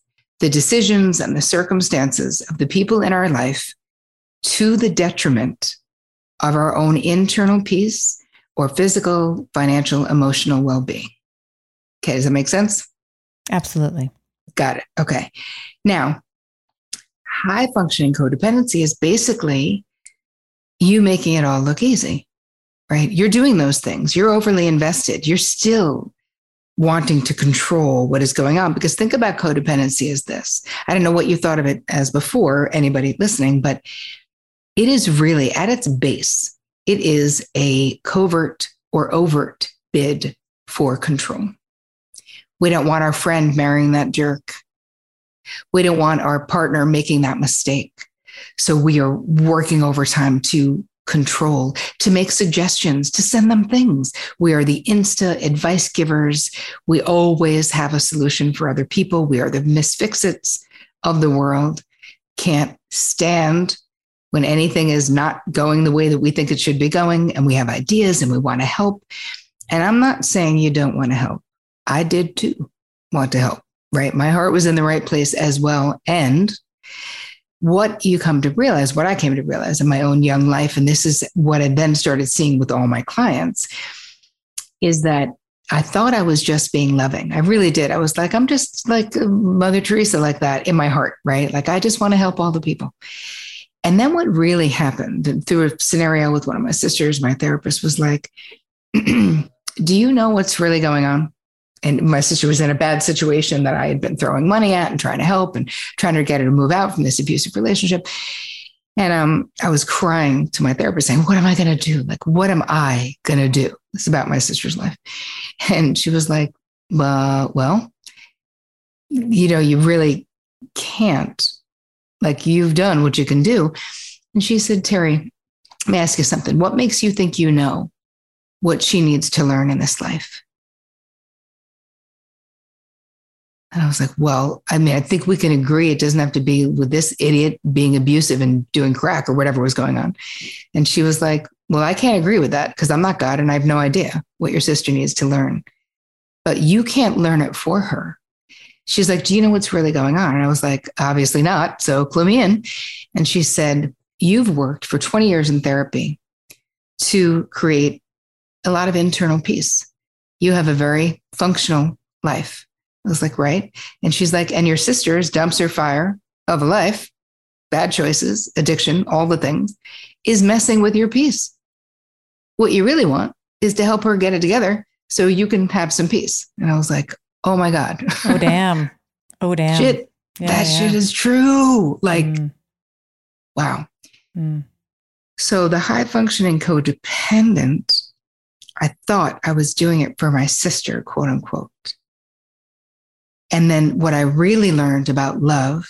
the decisions and the circumstances of the people in our life to the detriment of our own internal peace or physical, financial, emotional well-being. Okay, does that make sense? Absolutely. Got it. Okay. Now, high functioning codependency is basically you making it all look easy, right? You're doing those things. You're overly invested. You're still wanting to control what is going on, because think about codependency as this. I don't know what you thought of it as before, anybody listening, but it is really at its base, it is a covert or overt bid for control. We don't want our friend marrying that jerk. We don't want our partner making that mistake. So we are working overtime to control, to make suggestions, to send them things. We are the Insta advice givers. We always have a solution for other people. We are the misfixits of the world. Can't stand when anything is not going the way that we think it should be going, and we have ideas and we want to help. And I'm not saying you don't want to help. I did too want to help, right? My heart was in the right place as well. And what you come to realize, what I came to realize in my own young life, and this is what I then started seeing with all my clients, is that I thought I was just being loving. I really did. I was like, I'm just like Mother Teresa, like that in my heart, right? Like, I just want to help all the people. And then what really happened through a scenario with one of my sisters, my therapist was like, do you know what's really going on? And my sister was in a bad situation that I had been throwing money at and trying to help and trying to get her to move out from this abusive relationship. And I was crying to my therapist saying, what am I going to do? Like, what am I going to do? It's about my sister's life. And she was like, well, you really can't. Like, you've done what you can do. And she said, Terry, let me ask you something. What makes you think you know what she needs to learn in this life? And I was like, well, I mean, I think we can agree it doesn't have to be with this idiot being abusive and doing crack or whatever was going on. And she was like, well, I can't agree with that because I'm not God and I have no idea what your sister needs to learn. But you can't learn it for her. She's like, do you know what's really going on? And I was like, obviously not. So clue me in. And she said, you've worked for 20 years in therapy to create a lot of internal peace. You have a very functional life. I was like, right. And she's like, and your sister's dumpster fire of a life, bad choices, addiction, all the things, is messing with your peace. What you really want is to help her get it together so you can have some peace. And I was like, oh my God. Oh, damn. Oh, damn. Shit. Yeah, shit is true. Like, wow. Mm. So the high functioning codependent, I thought I was doing it for my sister, quote unquote. And then what I really learned about love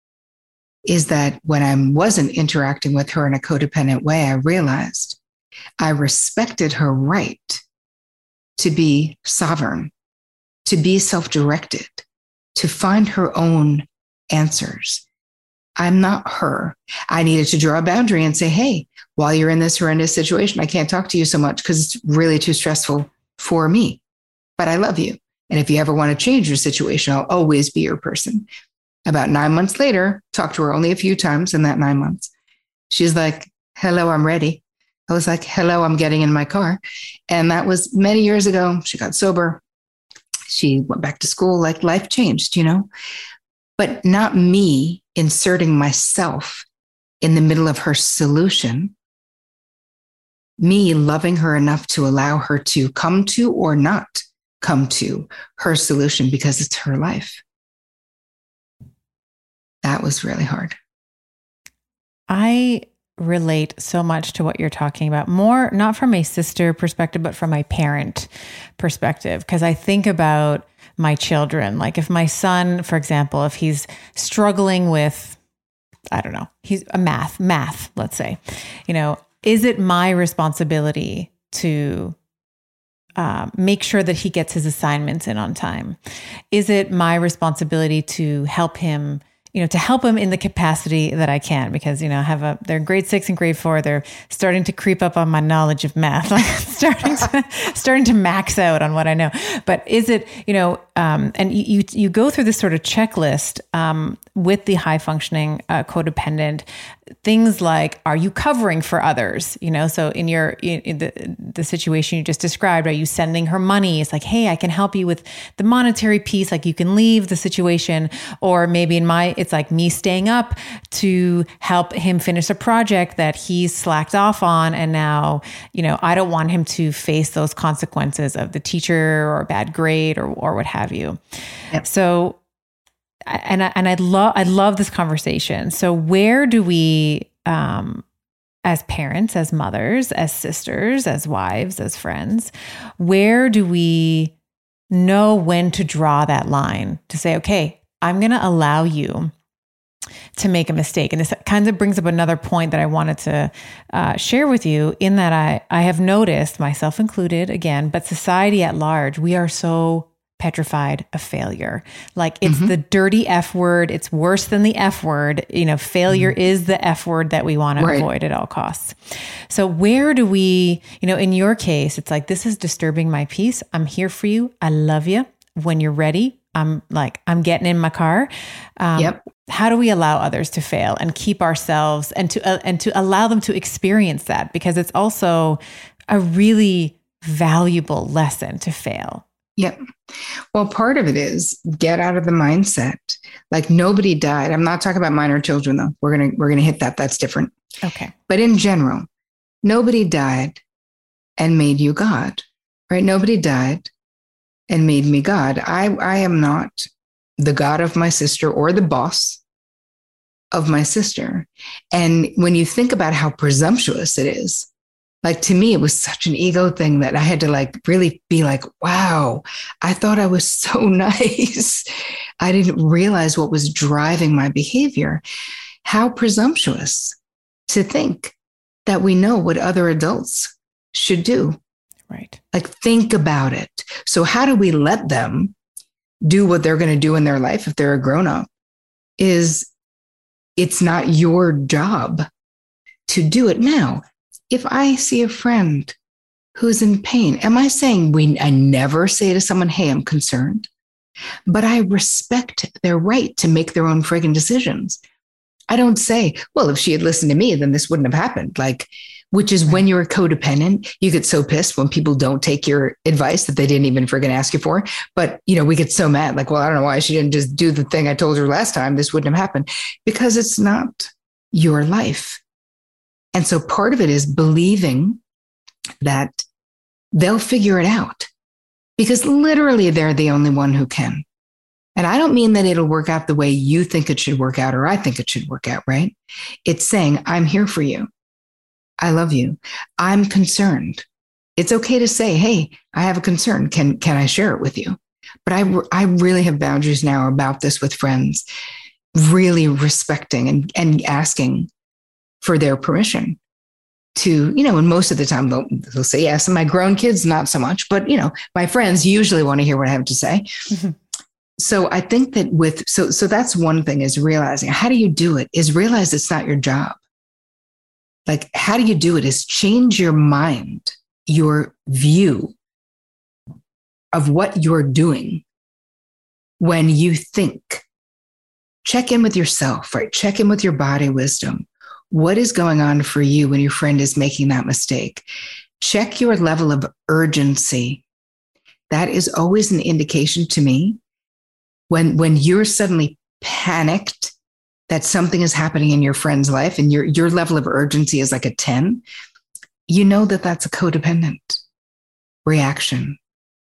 is that when I wasn't interacting with her in a codependent way, I realized I respected her right to be sovereign, to be self-directed, to find her own answers. I'm not her. I needed to draw a boundary and say, hey, while you're in this horrendous situation, I can't talk to you so much because it's really too stressful for me, but I love you. And if you ever want to change your situation, I'll always be your person. About 9 months later, talked to her only a few times in that 9 months. She's like, hello, I'm ready. I was like, hello, I'm getting in my car. And that was many years ago. She got sober. She went back to school, like life changed, but not me inserting myself in the middle of her solution, me loving her enough to allow her to come to or not come to her solution because it's her life. That was really hard. I relate so much to what you're talking about, more not from a sister perspective, but from a parent perspective. Because I think about my children, like if my son, for example, if he's struggling with, I don't know, he's a math, let's say, is it my responsibility to make sure that he gets his assignments in on time? Is it my responsibility to help him to help them in the capacity that I can, because, they're grade 6 and grade 4. They're starting to creep up on my knowledge of math, like starting to max out on what I know. But is it, and you go through this sort of checklist with the high functioning codependent, things like, are you covering for others? So in the situation you just described, are you sending her money? It's like, hey, I can help you with the monetary piece. Like, you can leave the situation. Or maybe it's like me staying up to help him finish a project that he's slacked off on. And now, I don't want him to face those consequences of the teacher or a bad grade or what have you. Yep. So, and I love this conversation. So where do we, as parents, as mothers, as sisters, as wives, as friends, where do we know when to draw that line to say, okay, I'm going to allow you to make a mistake? And this kind of brings up another point that I wanted to share with you, in that I have noticed, myself included again, but society at large, we are so petrified of failure. Like, it's the dirty F word. It's worse than the F word. Failure is the F word that we want to avoid at all costs. So where do we, in your case, it's like, this is disturbing my peace. I'm here for you. I love you. When you're ready, I'm getting in my car. How do we allow others to fail and keep ourselves and to allow them to experience that? Because it's also a really valuable lesson to fail. Yep. Well, part of it is get out of the mindset. Like, nobody died. I'm not talking about minor children, though. We're gonna hit that. That's different. Okay. But in general, nobody died and made you God, right? Nobody died and made me God. I am not the God of my sister or the boss of my sister. And when you think about how presumptuous it is, like, to me, it was such an ego thing that I had to really be like, wow, I thought I was so nice. I didn't realize what was driving my behavior. How presumptuous to think that we know what other adults should do. Right. Like, think about it. So how do we let them do what they're going to do in their life if they're a grown-up? It's not your job to do it. Now, if I see a friend who's in pain, am I saying I never say to someone, hey, I'm concerned, but I respect their right to make their own friggin' decisions. I don't say, well, if she had listened to me, then this wouldn't have happened. Which is when you're a codependent, you get so pissed when people don't take your advice that they didn't even friggin' ask you for. But, we get so mad, well, I don't know why she didn't just do the thing I told her last time. This wouldn't have happened, because it's not your life. And so part of it is believing that they'll figure it out, because literally they're the only one who can. And I don't mean that it'll work out the way you think it should work out, or I think it should work out, right? It's saying, I'm here for you. I love you. I'm concerned. It's okay to say, hey, I have a concern. Can I share it with you? But I really have boundaries now about this with friends, really respecting and asking for their permission to, and most of the time they'll say yes. And my grown kids, not so much, but my friends usually want to hear what I have to say. Mm-hmm. So I think that so that's one thing, is realizing, how do you do it? Is realize it's not your job. Like, how do you do it? Is change your mind, your view of what you're doing when you think. Check in with yourself, right? Check in with your body wisdom. What is going on for you when your friend is making that mistake? Check your level of urgency. That is always an indication to me when you're suddenly panicked that something is happening in your friend's life and your level of urgency is like a 10, you know that that's a codependent reaction.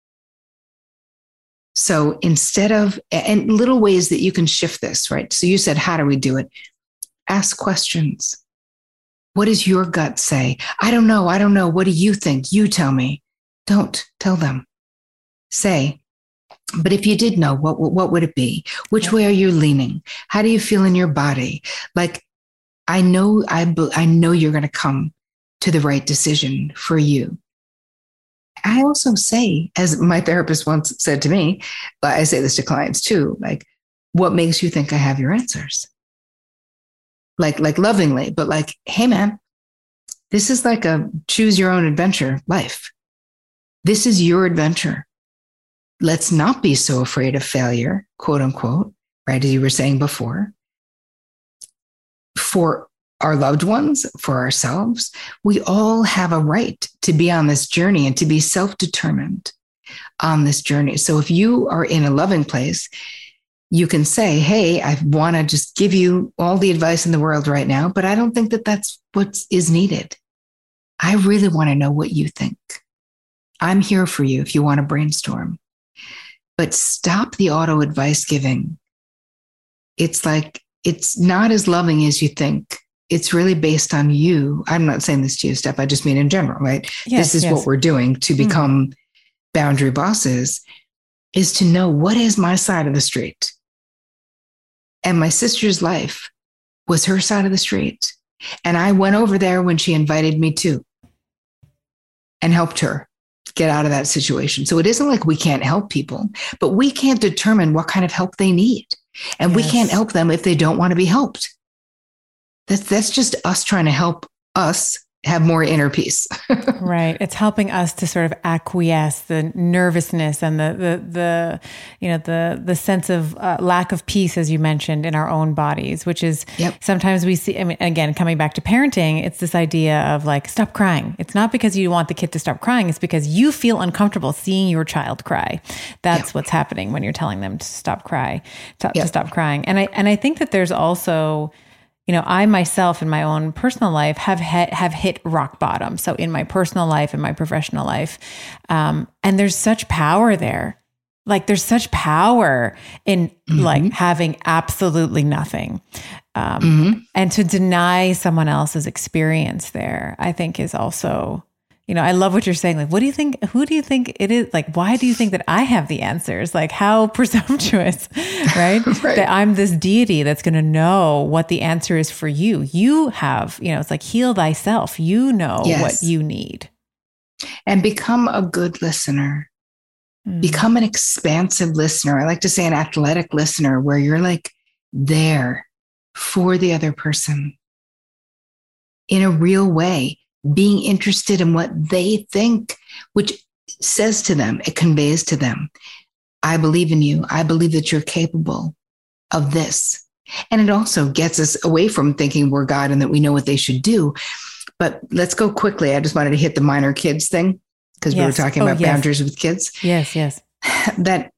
So instead of, and little ways that you can shift this, right? So you said, how do we do it? Ask questions. What does your gut say? I don't know. What do you think? You tell me. Don't tell them. Say, but if you did know, what would it be? Which way are you leaning? How do you feel in your body? Like, I know you're going to come to the right decision for you. I also say, as my therapist once said to me, but I say this to clients too, like, what makes you think I have your answers? Like lovingly, but like, hey man, this is like a choose your own adventure life. This is your adventure. Let's not be so afraid of failure, quote unquote, right? As you were saying before, for our loved ones, for ourselves, we all have a right to be on this journey and to be self-determined on this journey. So if you are in a loving place, you can say, hey, I want to just give you all the advice in the world right now, but I don't think that that's what is needed. I really want to know what you think. I'm here for you if you want to brainstorm. But stop the auto advice giving. It's like, it's not as loving as you think. It's really based on you. I'm not saying this to you, Steph. I just mean in general, right? Yes, this is what we're doing to become boundary bosses, is to know what is my side of the street. And my sister's life was her side of the street. And I went over there when she invited me to and helped her get out of that situation. So it isn't like we can't help people, but we can't determine what kind of help they need. And we can't help them if they don't want to be helped. That's just us trying to help us have more inner peace. Right. It's helping us to sort of acquiesce the nervousness and the sense of lack of peace, as you mentioned, in our own bodies, which is sometimes we see, I mean, again, coming back to parenting, it's this idea of like, stop crying. It's not because you want the kid to stop crying. It's because you feel uncomfortable seeing your child cry. That's what's happening when you're telling them to stop to stop crying. And I think that there's also, I myself in my own personal life have hit rock bottom. So in my personal life and my professional life, and there's such power there. Like there's such power in like having absolutely nothing, and to deny someone else's experience there, I think is also, I love what you're saying. Like, what do you think? Who do you think it is? Like, why do you think that I have the answers? Like, how presumptuous, right? Right. That I'm this deity that's going to know what the answer is for you. You have, it's like heal thyself. You know what you need. And become a good listener. Become an expansive listener. I like to say an athletic listener, where you're like there for the other person in a real way. Being interested in what they think, which says to them, it conveys to them, I believe in you. I believe that you're capable of this. And it also gets us away from thinking we're God and that we know what they should do. But let's go quickly. I just wanted to hit the minor kids thing, because we were talking about boundaries with kids. Yes. That,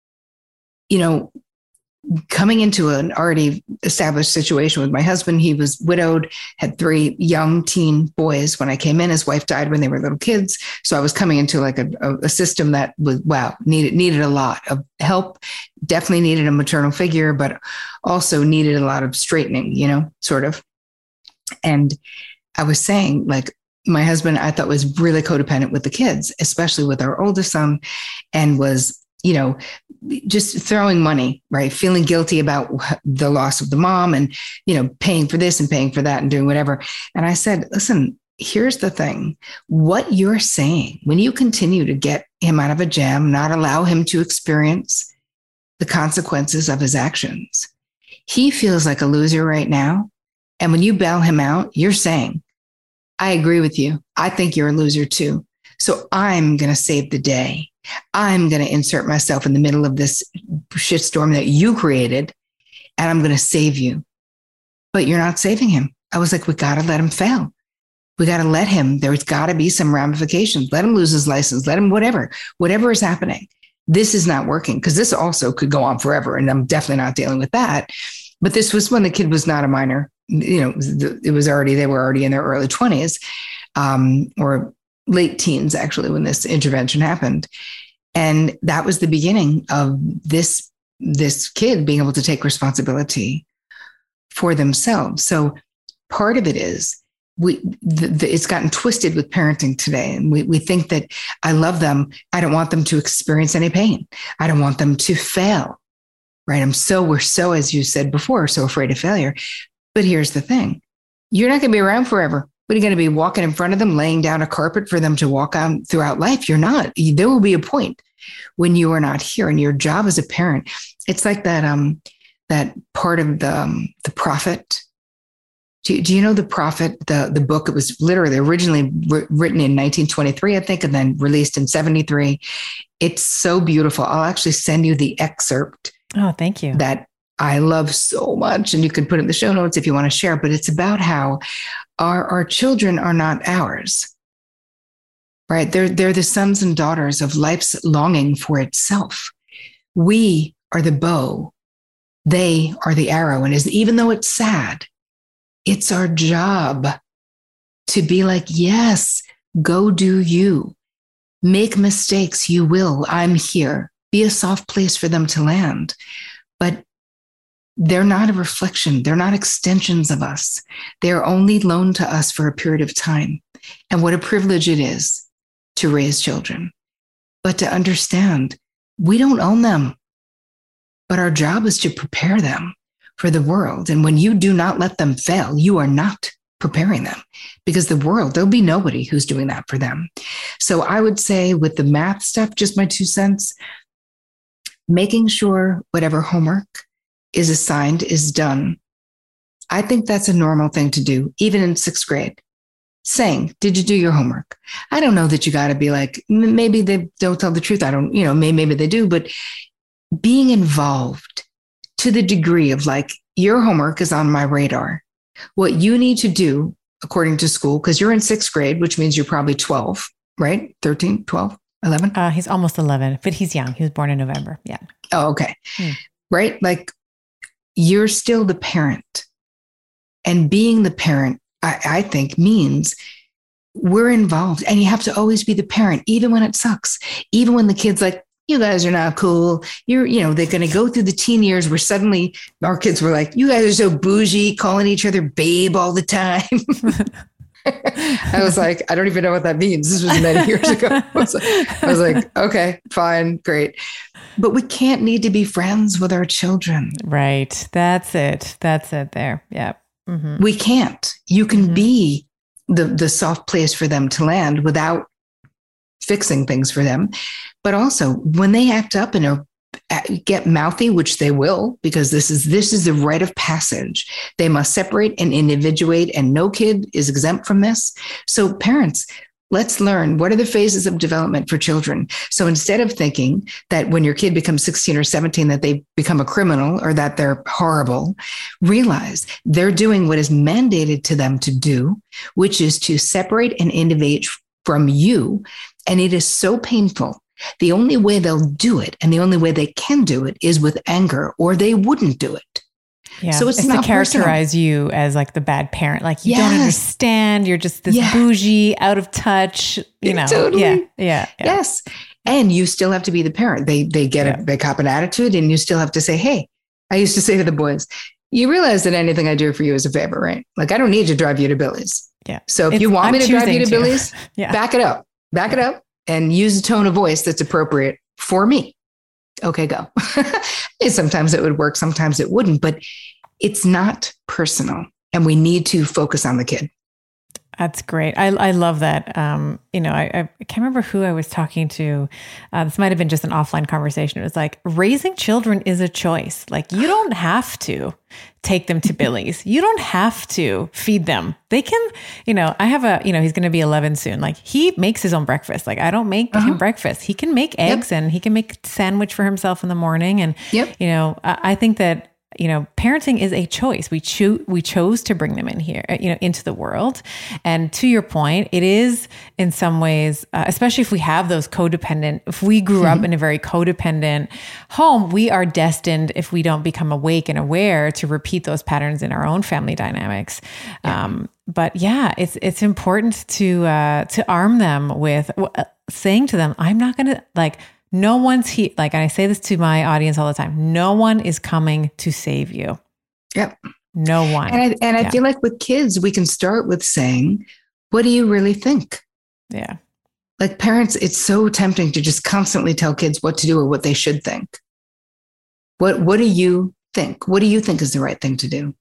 coming into an already established situation with my husband, he was widowed, had 3 young teen boys when I came in. His wife died when they were little kids. So I was coming into like a system that was, needed a lot of help, definitely needed a maternal figure, but also needed a lot of straightening, sort of. And I was saying, like, my husband, I thought, was really codependent with the kids, especially with our oldest son, and was, just throwing money, right? Feeling guilty about the loss of the mom and, paying for this and paying for that and doing whatever. And I said, listen, here's the thing. What you're saying, when you continue to get him out of a jam, not allow him to experience the consequences of his actions, he feels like a loser right now. And when you bail him out, you're saying, I agree with you. I think you're a loser too. So I'm going to save the day. I'm going to insert myself in the middle of this shitstorm that you created, and I'm going to save you. But you're not saving him. I was like, we got to let him fail. We got to let him. There's got to be some ramifications. Let him lose his license. Let him whatever is happening. This is not working, because this also could go on forever. And I'm definitely not dealing with that. But this was when the kid was not a minor. They were already in their early 20s, or late teens, actually, when this intervention happened. And that was the beginning of this kid being able to take responsibility for themselves. So part of it is it's gotten twisted with parenting today. And we think that I love them. I don't want them to experience any pain. I don't want them to fail, right? We're so, as you said before, so afraid of failure. But here's the thing. You're not going to be around forever. What are you going to be walking in front of them, laying down a carpet for them to walk on throughout life? You're not. There will be a point when you are not here, and your job as a parent. It's like that that part of the Prophet. Do you know the Prophet, the book? It was literally originally written in 1923, I think, and then released in 73. It's so beautiful. I'll actually send you the excerpt. Oh, thank you. That I love so much. And you can put it in the show notes if you want to share, but it's about how our children are not ours, right? They're the sons and daughters of life's longing for itself. We are the bow. They are the arrow. And even though it's sad, it's our job to be like, yes, go do you. Make mistakes, you will. I'm here. Be a soft place for them to land. But they're not a reflection. They're not extensions of us. They're only loaned to us for a period of time. And what a privilege it is to raise children. But to understand, we don't own them. But our job is to prepare them for the world. And when you do not let them fail, you are not preparing them, because the world, there'll be nobody who's doing that for them. So I would say with the math stuff, just my 2 cents, making sure whatever homework is assigned is done. I think that's a normal thing to do, even in 6th grade. Saying, did you do your homework? I don't know that you got to be like, maybe they don't tell the truth. I don't, maybe they do, but being involved to the degree of like, your homework is on my radar. What you need to do according to school, because you're in 6th grade, which means you're probably 12, right? 13, 12, 11? He's almost 11, but he's young. He was born in November. Yeah. Oh, okay. Right? Like, you're still the parent. And being the parent, I think, means we're involved. And you have to always be the parent, even when it sucks. Even when the kid's like, you guys are not cool. They're going to go through the teen years where suddenly our kids were like, you guys are so bougie, calling each other babe all the time. I was like, I don't even know what that means. This was many years ago. I was like, okay, fine, great. But we can't need to be friends with our children. Right. That's it there. Yeah. Mm-hmm. We can't. You can be the soft place for them to land without fixing things for them. But also when they act up and get mouthy, which they will, because this is the rite of passage. They must separate and individuate, and no kid is exempt from this. So parents, let's learn, what are the phases of development for children? So instead of thinking that when your kid becomes 16 or 17, that they become a criminal or that they're horrible, realize they're doing what is mandated to them to do, which is to separate and individuate from you. And it is so painful. The only way they'll do it, and the only way they can do it, is with anger, or they wouldn't do it. Yeah. So it's not to characterize personal. You as like the bad parent, like you don't understand. You're just this bougie, out of touch. Totally. Yeah. Yes, and you still have to be the parent. They cop an attitude, and you still have to say, "Hey," I used to say to the boys, "You realize that anything I do for you is a favor, right? Like I don't need to drive you to Billy's. Yeah. So if you want me to drive you to Billy's, yeah. back it up, and use a tone of voice that's appropriate for me. Okay, go." Sometimes it would work, sometimes it wouldn't, but it's not personal, and we need to focus on the kid. That's great. I love that. I can't remember who I was talking to. This might've been just an offline conversation. It was like, raising children is a choice. Like, you don't have to take them to Billy's. You don't have to feed them. They can, I have he's going to be 11 soon. Like, he makes his own breakfast. Like, I don't make him breakfast. He can make eggs and he can make a sandwich for himself in the morning. And, I think that, parenting is a choice. We chose to bring them in here, into the world. And to your point, it is in some ways, especially if we have those if we grew up in a very codependent home, we are destined, if we don't become awake and aware, to repeat those patterns in our own family dynamics. Yeah. But yeah, it's important to arm them with saying to them, I'm not going to no one's here. Like, and I say this to my audience all the time, no one is coming to save you. Yep. No one. And I feel like with kids, we can start with saying, what do you really think? Yeah. Like parents, it's so tempting to just constantly tell kids what to do or what they should think. What do you think? What do you think is the right thing to do?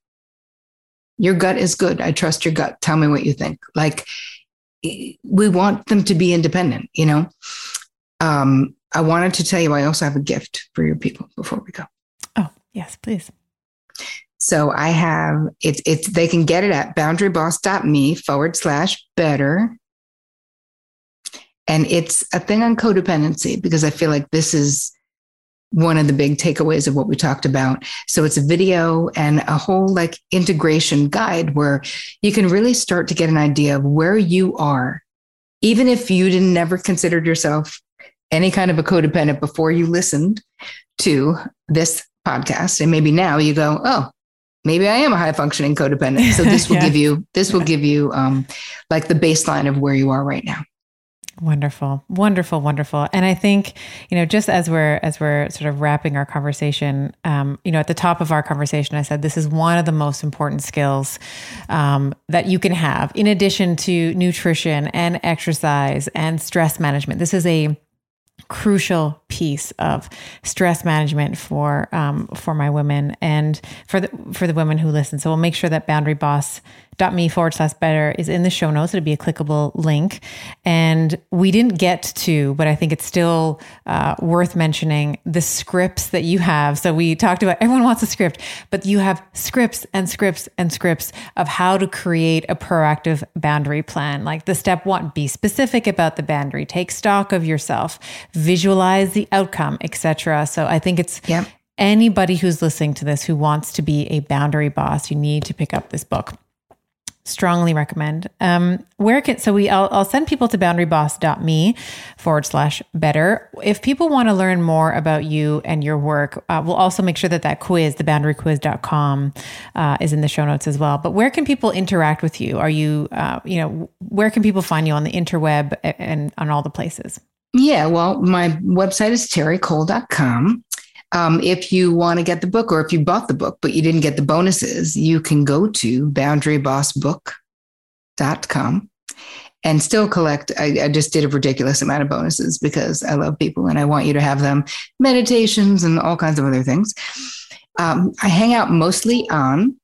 Your gut is good. I trust your gut. Tell me what you think. Like, we want them to be independent, I wanted to tell you, I also have a gift for your people before we go. Oh, yes, please. So I have, they can get it at boundaryboss.me/better. And it's a thing on codependency, because I feel like this is one of the big takeaways of what we talked about. So it's a video and a whole like integration guide where you can really start to get an idea of where you are, even if you never considered yourself any kind of a codependent before you listened to this podcast. And maybe now you go, oh, maybe I am a high functioning codependent. So this will give you like the baseline of where you are right now. Wonderful, wonderful, wonderful. And I think, just as we're sort of wrapping our conversation, at the top of our conversation, I said, this is one of the most important skills that you can have in addition to nutrition and exercise and stress management. This is a crucial piece of stress management for my women and for the women who listen. So we'll make sure that boundaryboss.me/better is in the show notes. It'll be a clickable link. And we didn't get to, but I think it's still worth mentioning, the scripts that you have. So we talked about, everyone wants a script, but you have scripts and scripts and scripts of how to create a proactive boundary plan. Like the step 1, be specific about the boundary, take stock of yourself, visualize the outcome, etc. So I think it's anybody who's listening to this who wants to be a boundary boss, you need to pick up this book. Strongly recommend. I'll send people to boundaryboss.me/better. If people want to learn more about you and your work, we'll also make sure that quiz, theboundaryquiz.com, is in the show notes as well. But where can people interact with you? Are you, where can people find you on the interweb and on all the places? Yeah, well, my website is terrycole.com. If you want to get the book, or if you bought the book, but you didn't get the bonuses, you can go to boundarybossbook.com and still collect. I just did a ridiculous amount of bonuses because I love people and I want you to have them, meditations and all kinds of other things. I hang out mostly on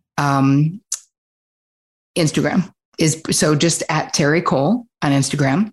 Instagram, so just at Terry Cole on Instagram.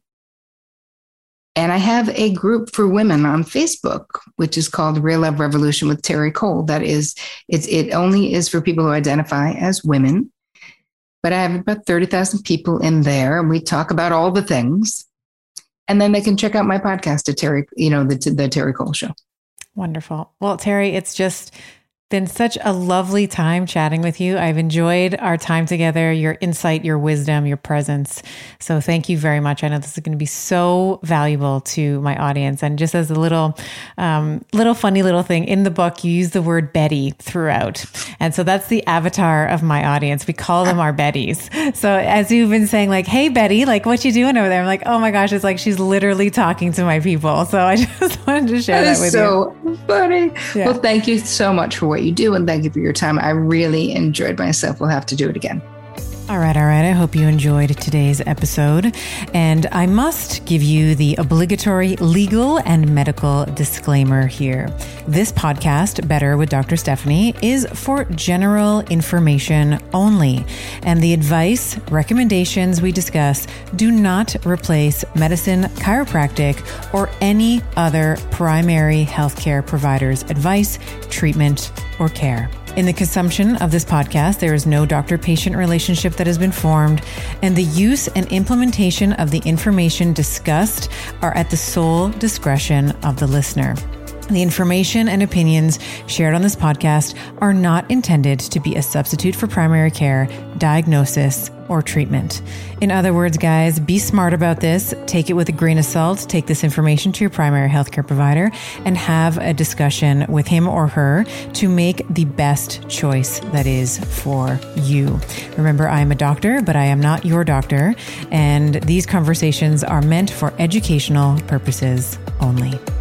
And I have a group for women on Facebook, which is called Real Love Revolution with Terry Cole. That is, it only is for people who identify as women. But I have about 30,000 people in there, and we talk about all the things. And then they can check out my podcast at Terry, the Terry Cole Show. Wonderful. Well, Terry, it's just been such a lovely time chatting with you. I've enjoyed our time together, your insight, your wisdom, your presence. So thank you very much. I know this is going to be so valuable to my audience. And just as a little funny little thing, in the book, you use the word Betty throughout. And so that's the avatar of my audience. We call them our Bettys. So as you've been saying, like, hey, Betty, like, what you doing over there? I'm like, oh my gosh, it's like she's literally talking to my people. So I just wanted to share that with you. So funny. Yeah. Well, thank you so much for what you do, and thank you for your time. I really enjoyed myself. We'll have to do it again. All right. I hope you enjoyed today's episode. And I must give you the obligatory legal and medical disclaimer here. This podcast, Better with Dr. Stephanie, is for general information only. And the advice, recommendations we discuss do not replace medicine, chiropractic, or any other primary healthcare provider's advice, treatment, or care. In the consumption of this podcast, there is no doctor-patient relationship that has been formed, and the use and implementation of the information discussed are at the sole discretion of the listener. The information and opinions shared on this podcast are not intended to be a substitute for primary care, diagnosis, or treatment. In other words, guys, be smart about this. Take it with a grain of salt. Take this information to your primary healthcare provider and have a discussion with him or her to make the best choice that is for you. Remember, I am a doctor, but I am not your doctor. And these conversations are meant for educational purposes only.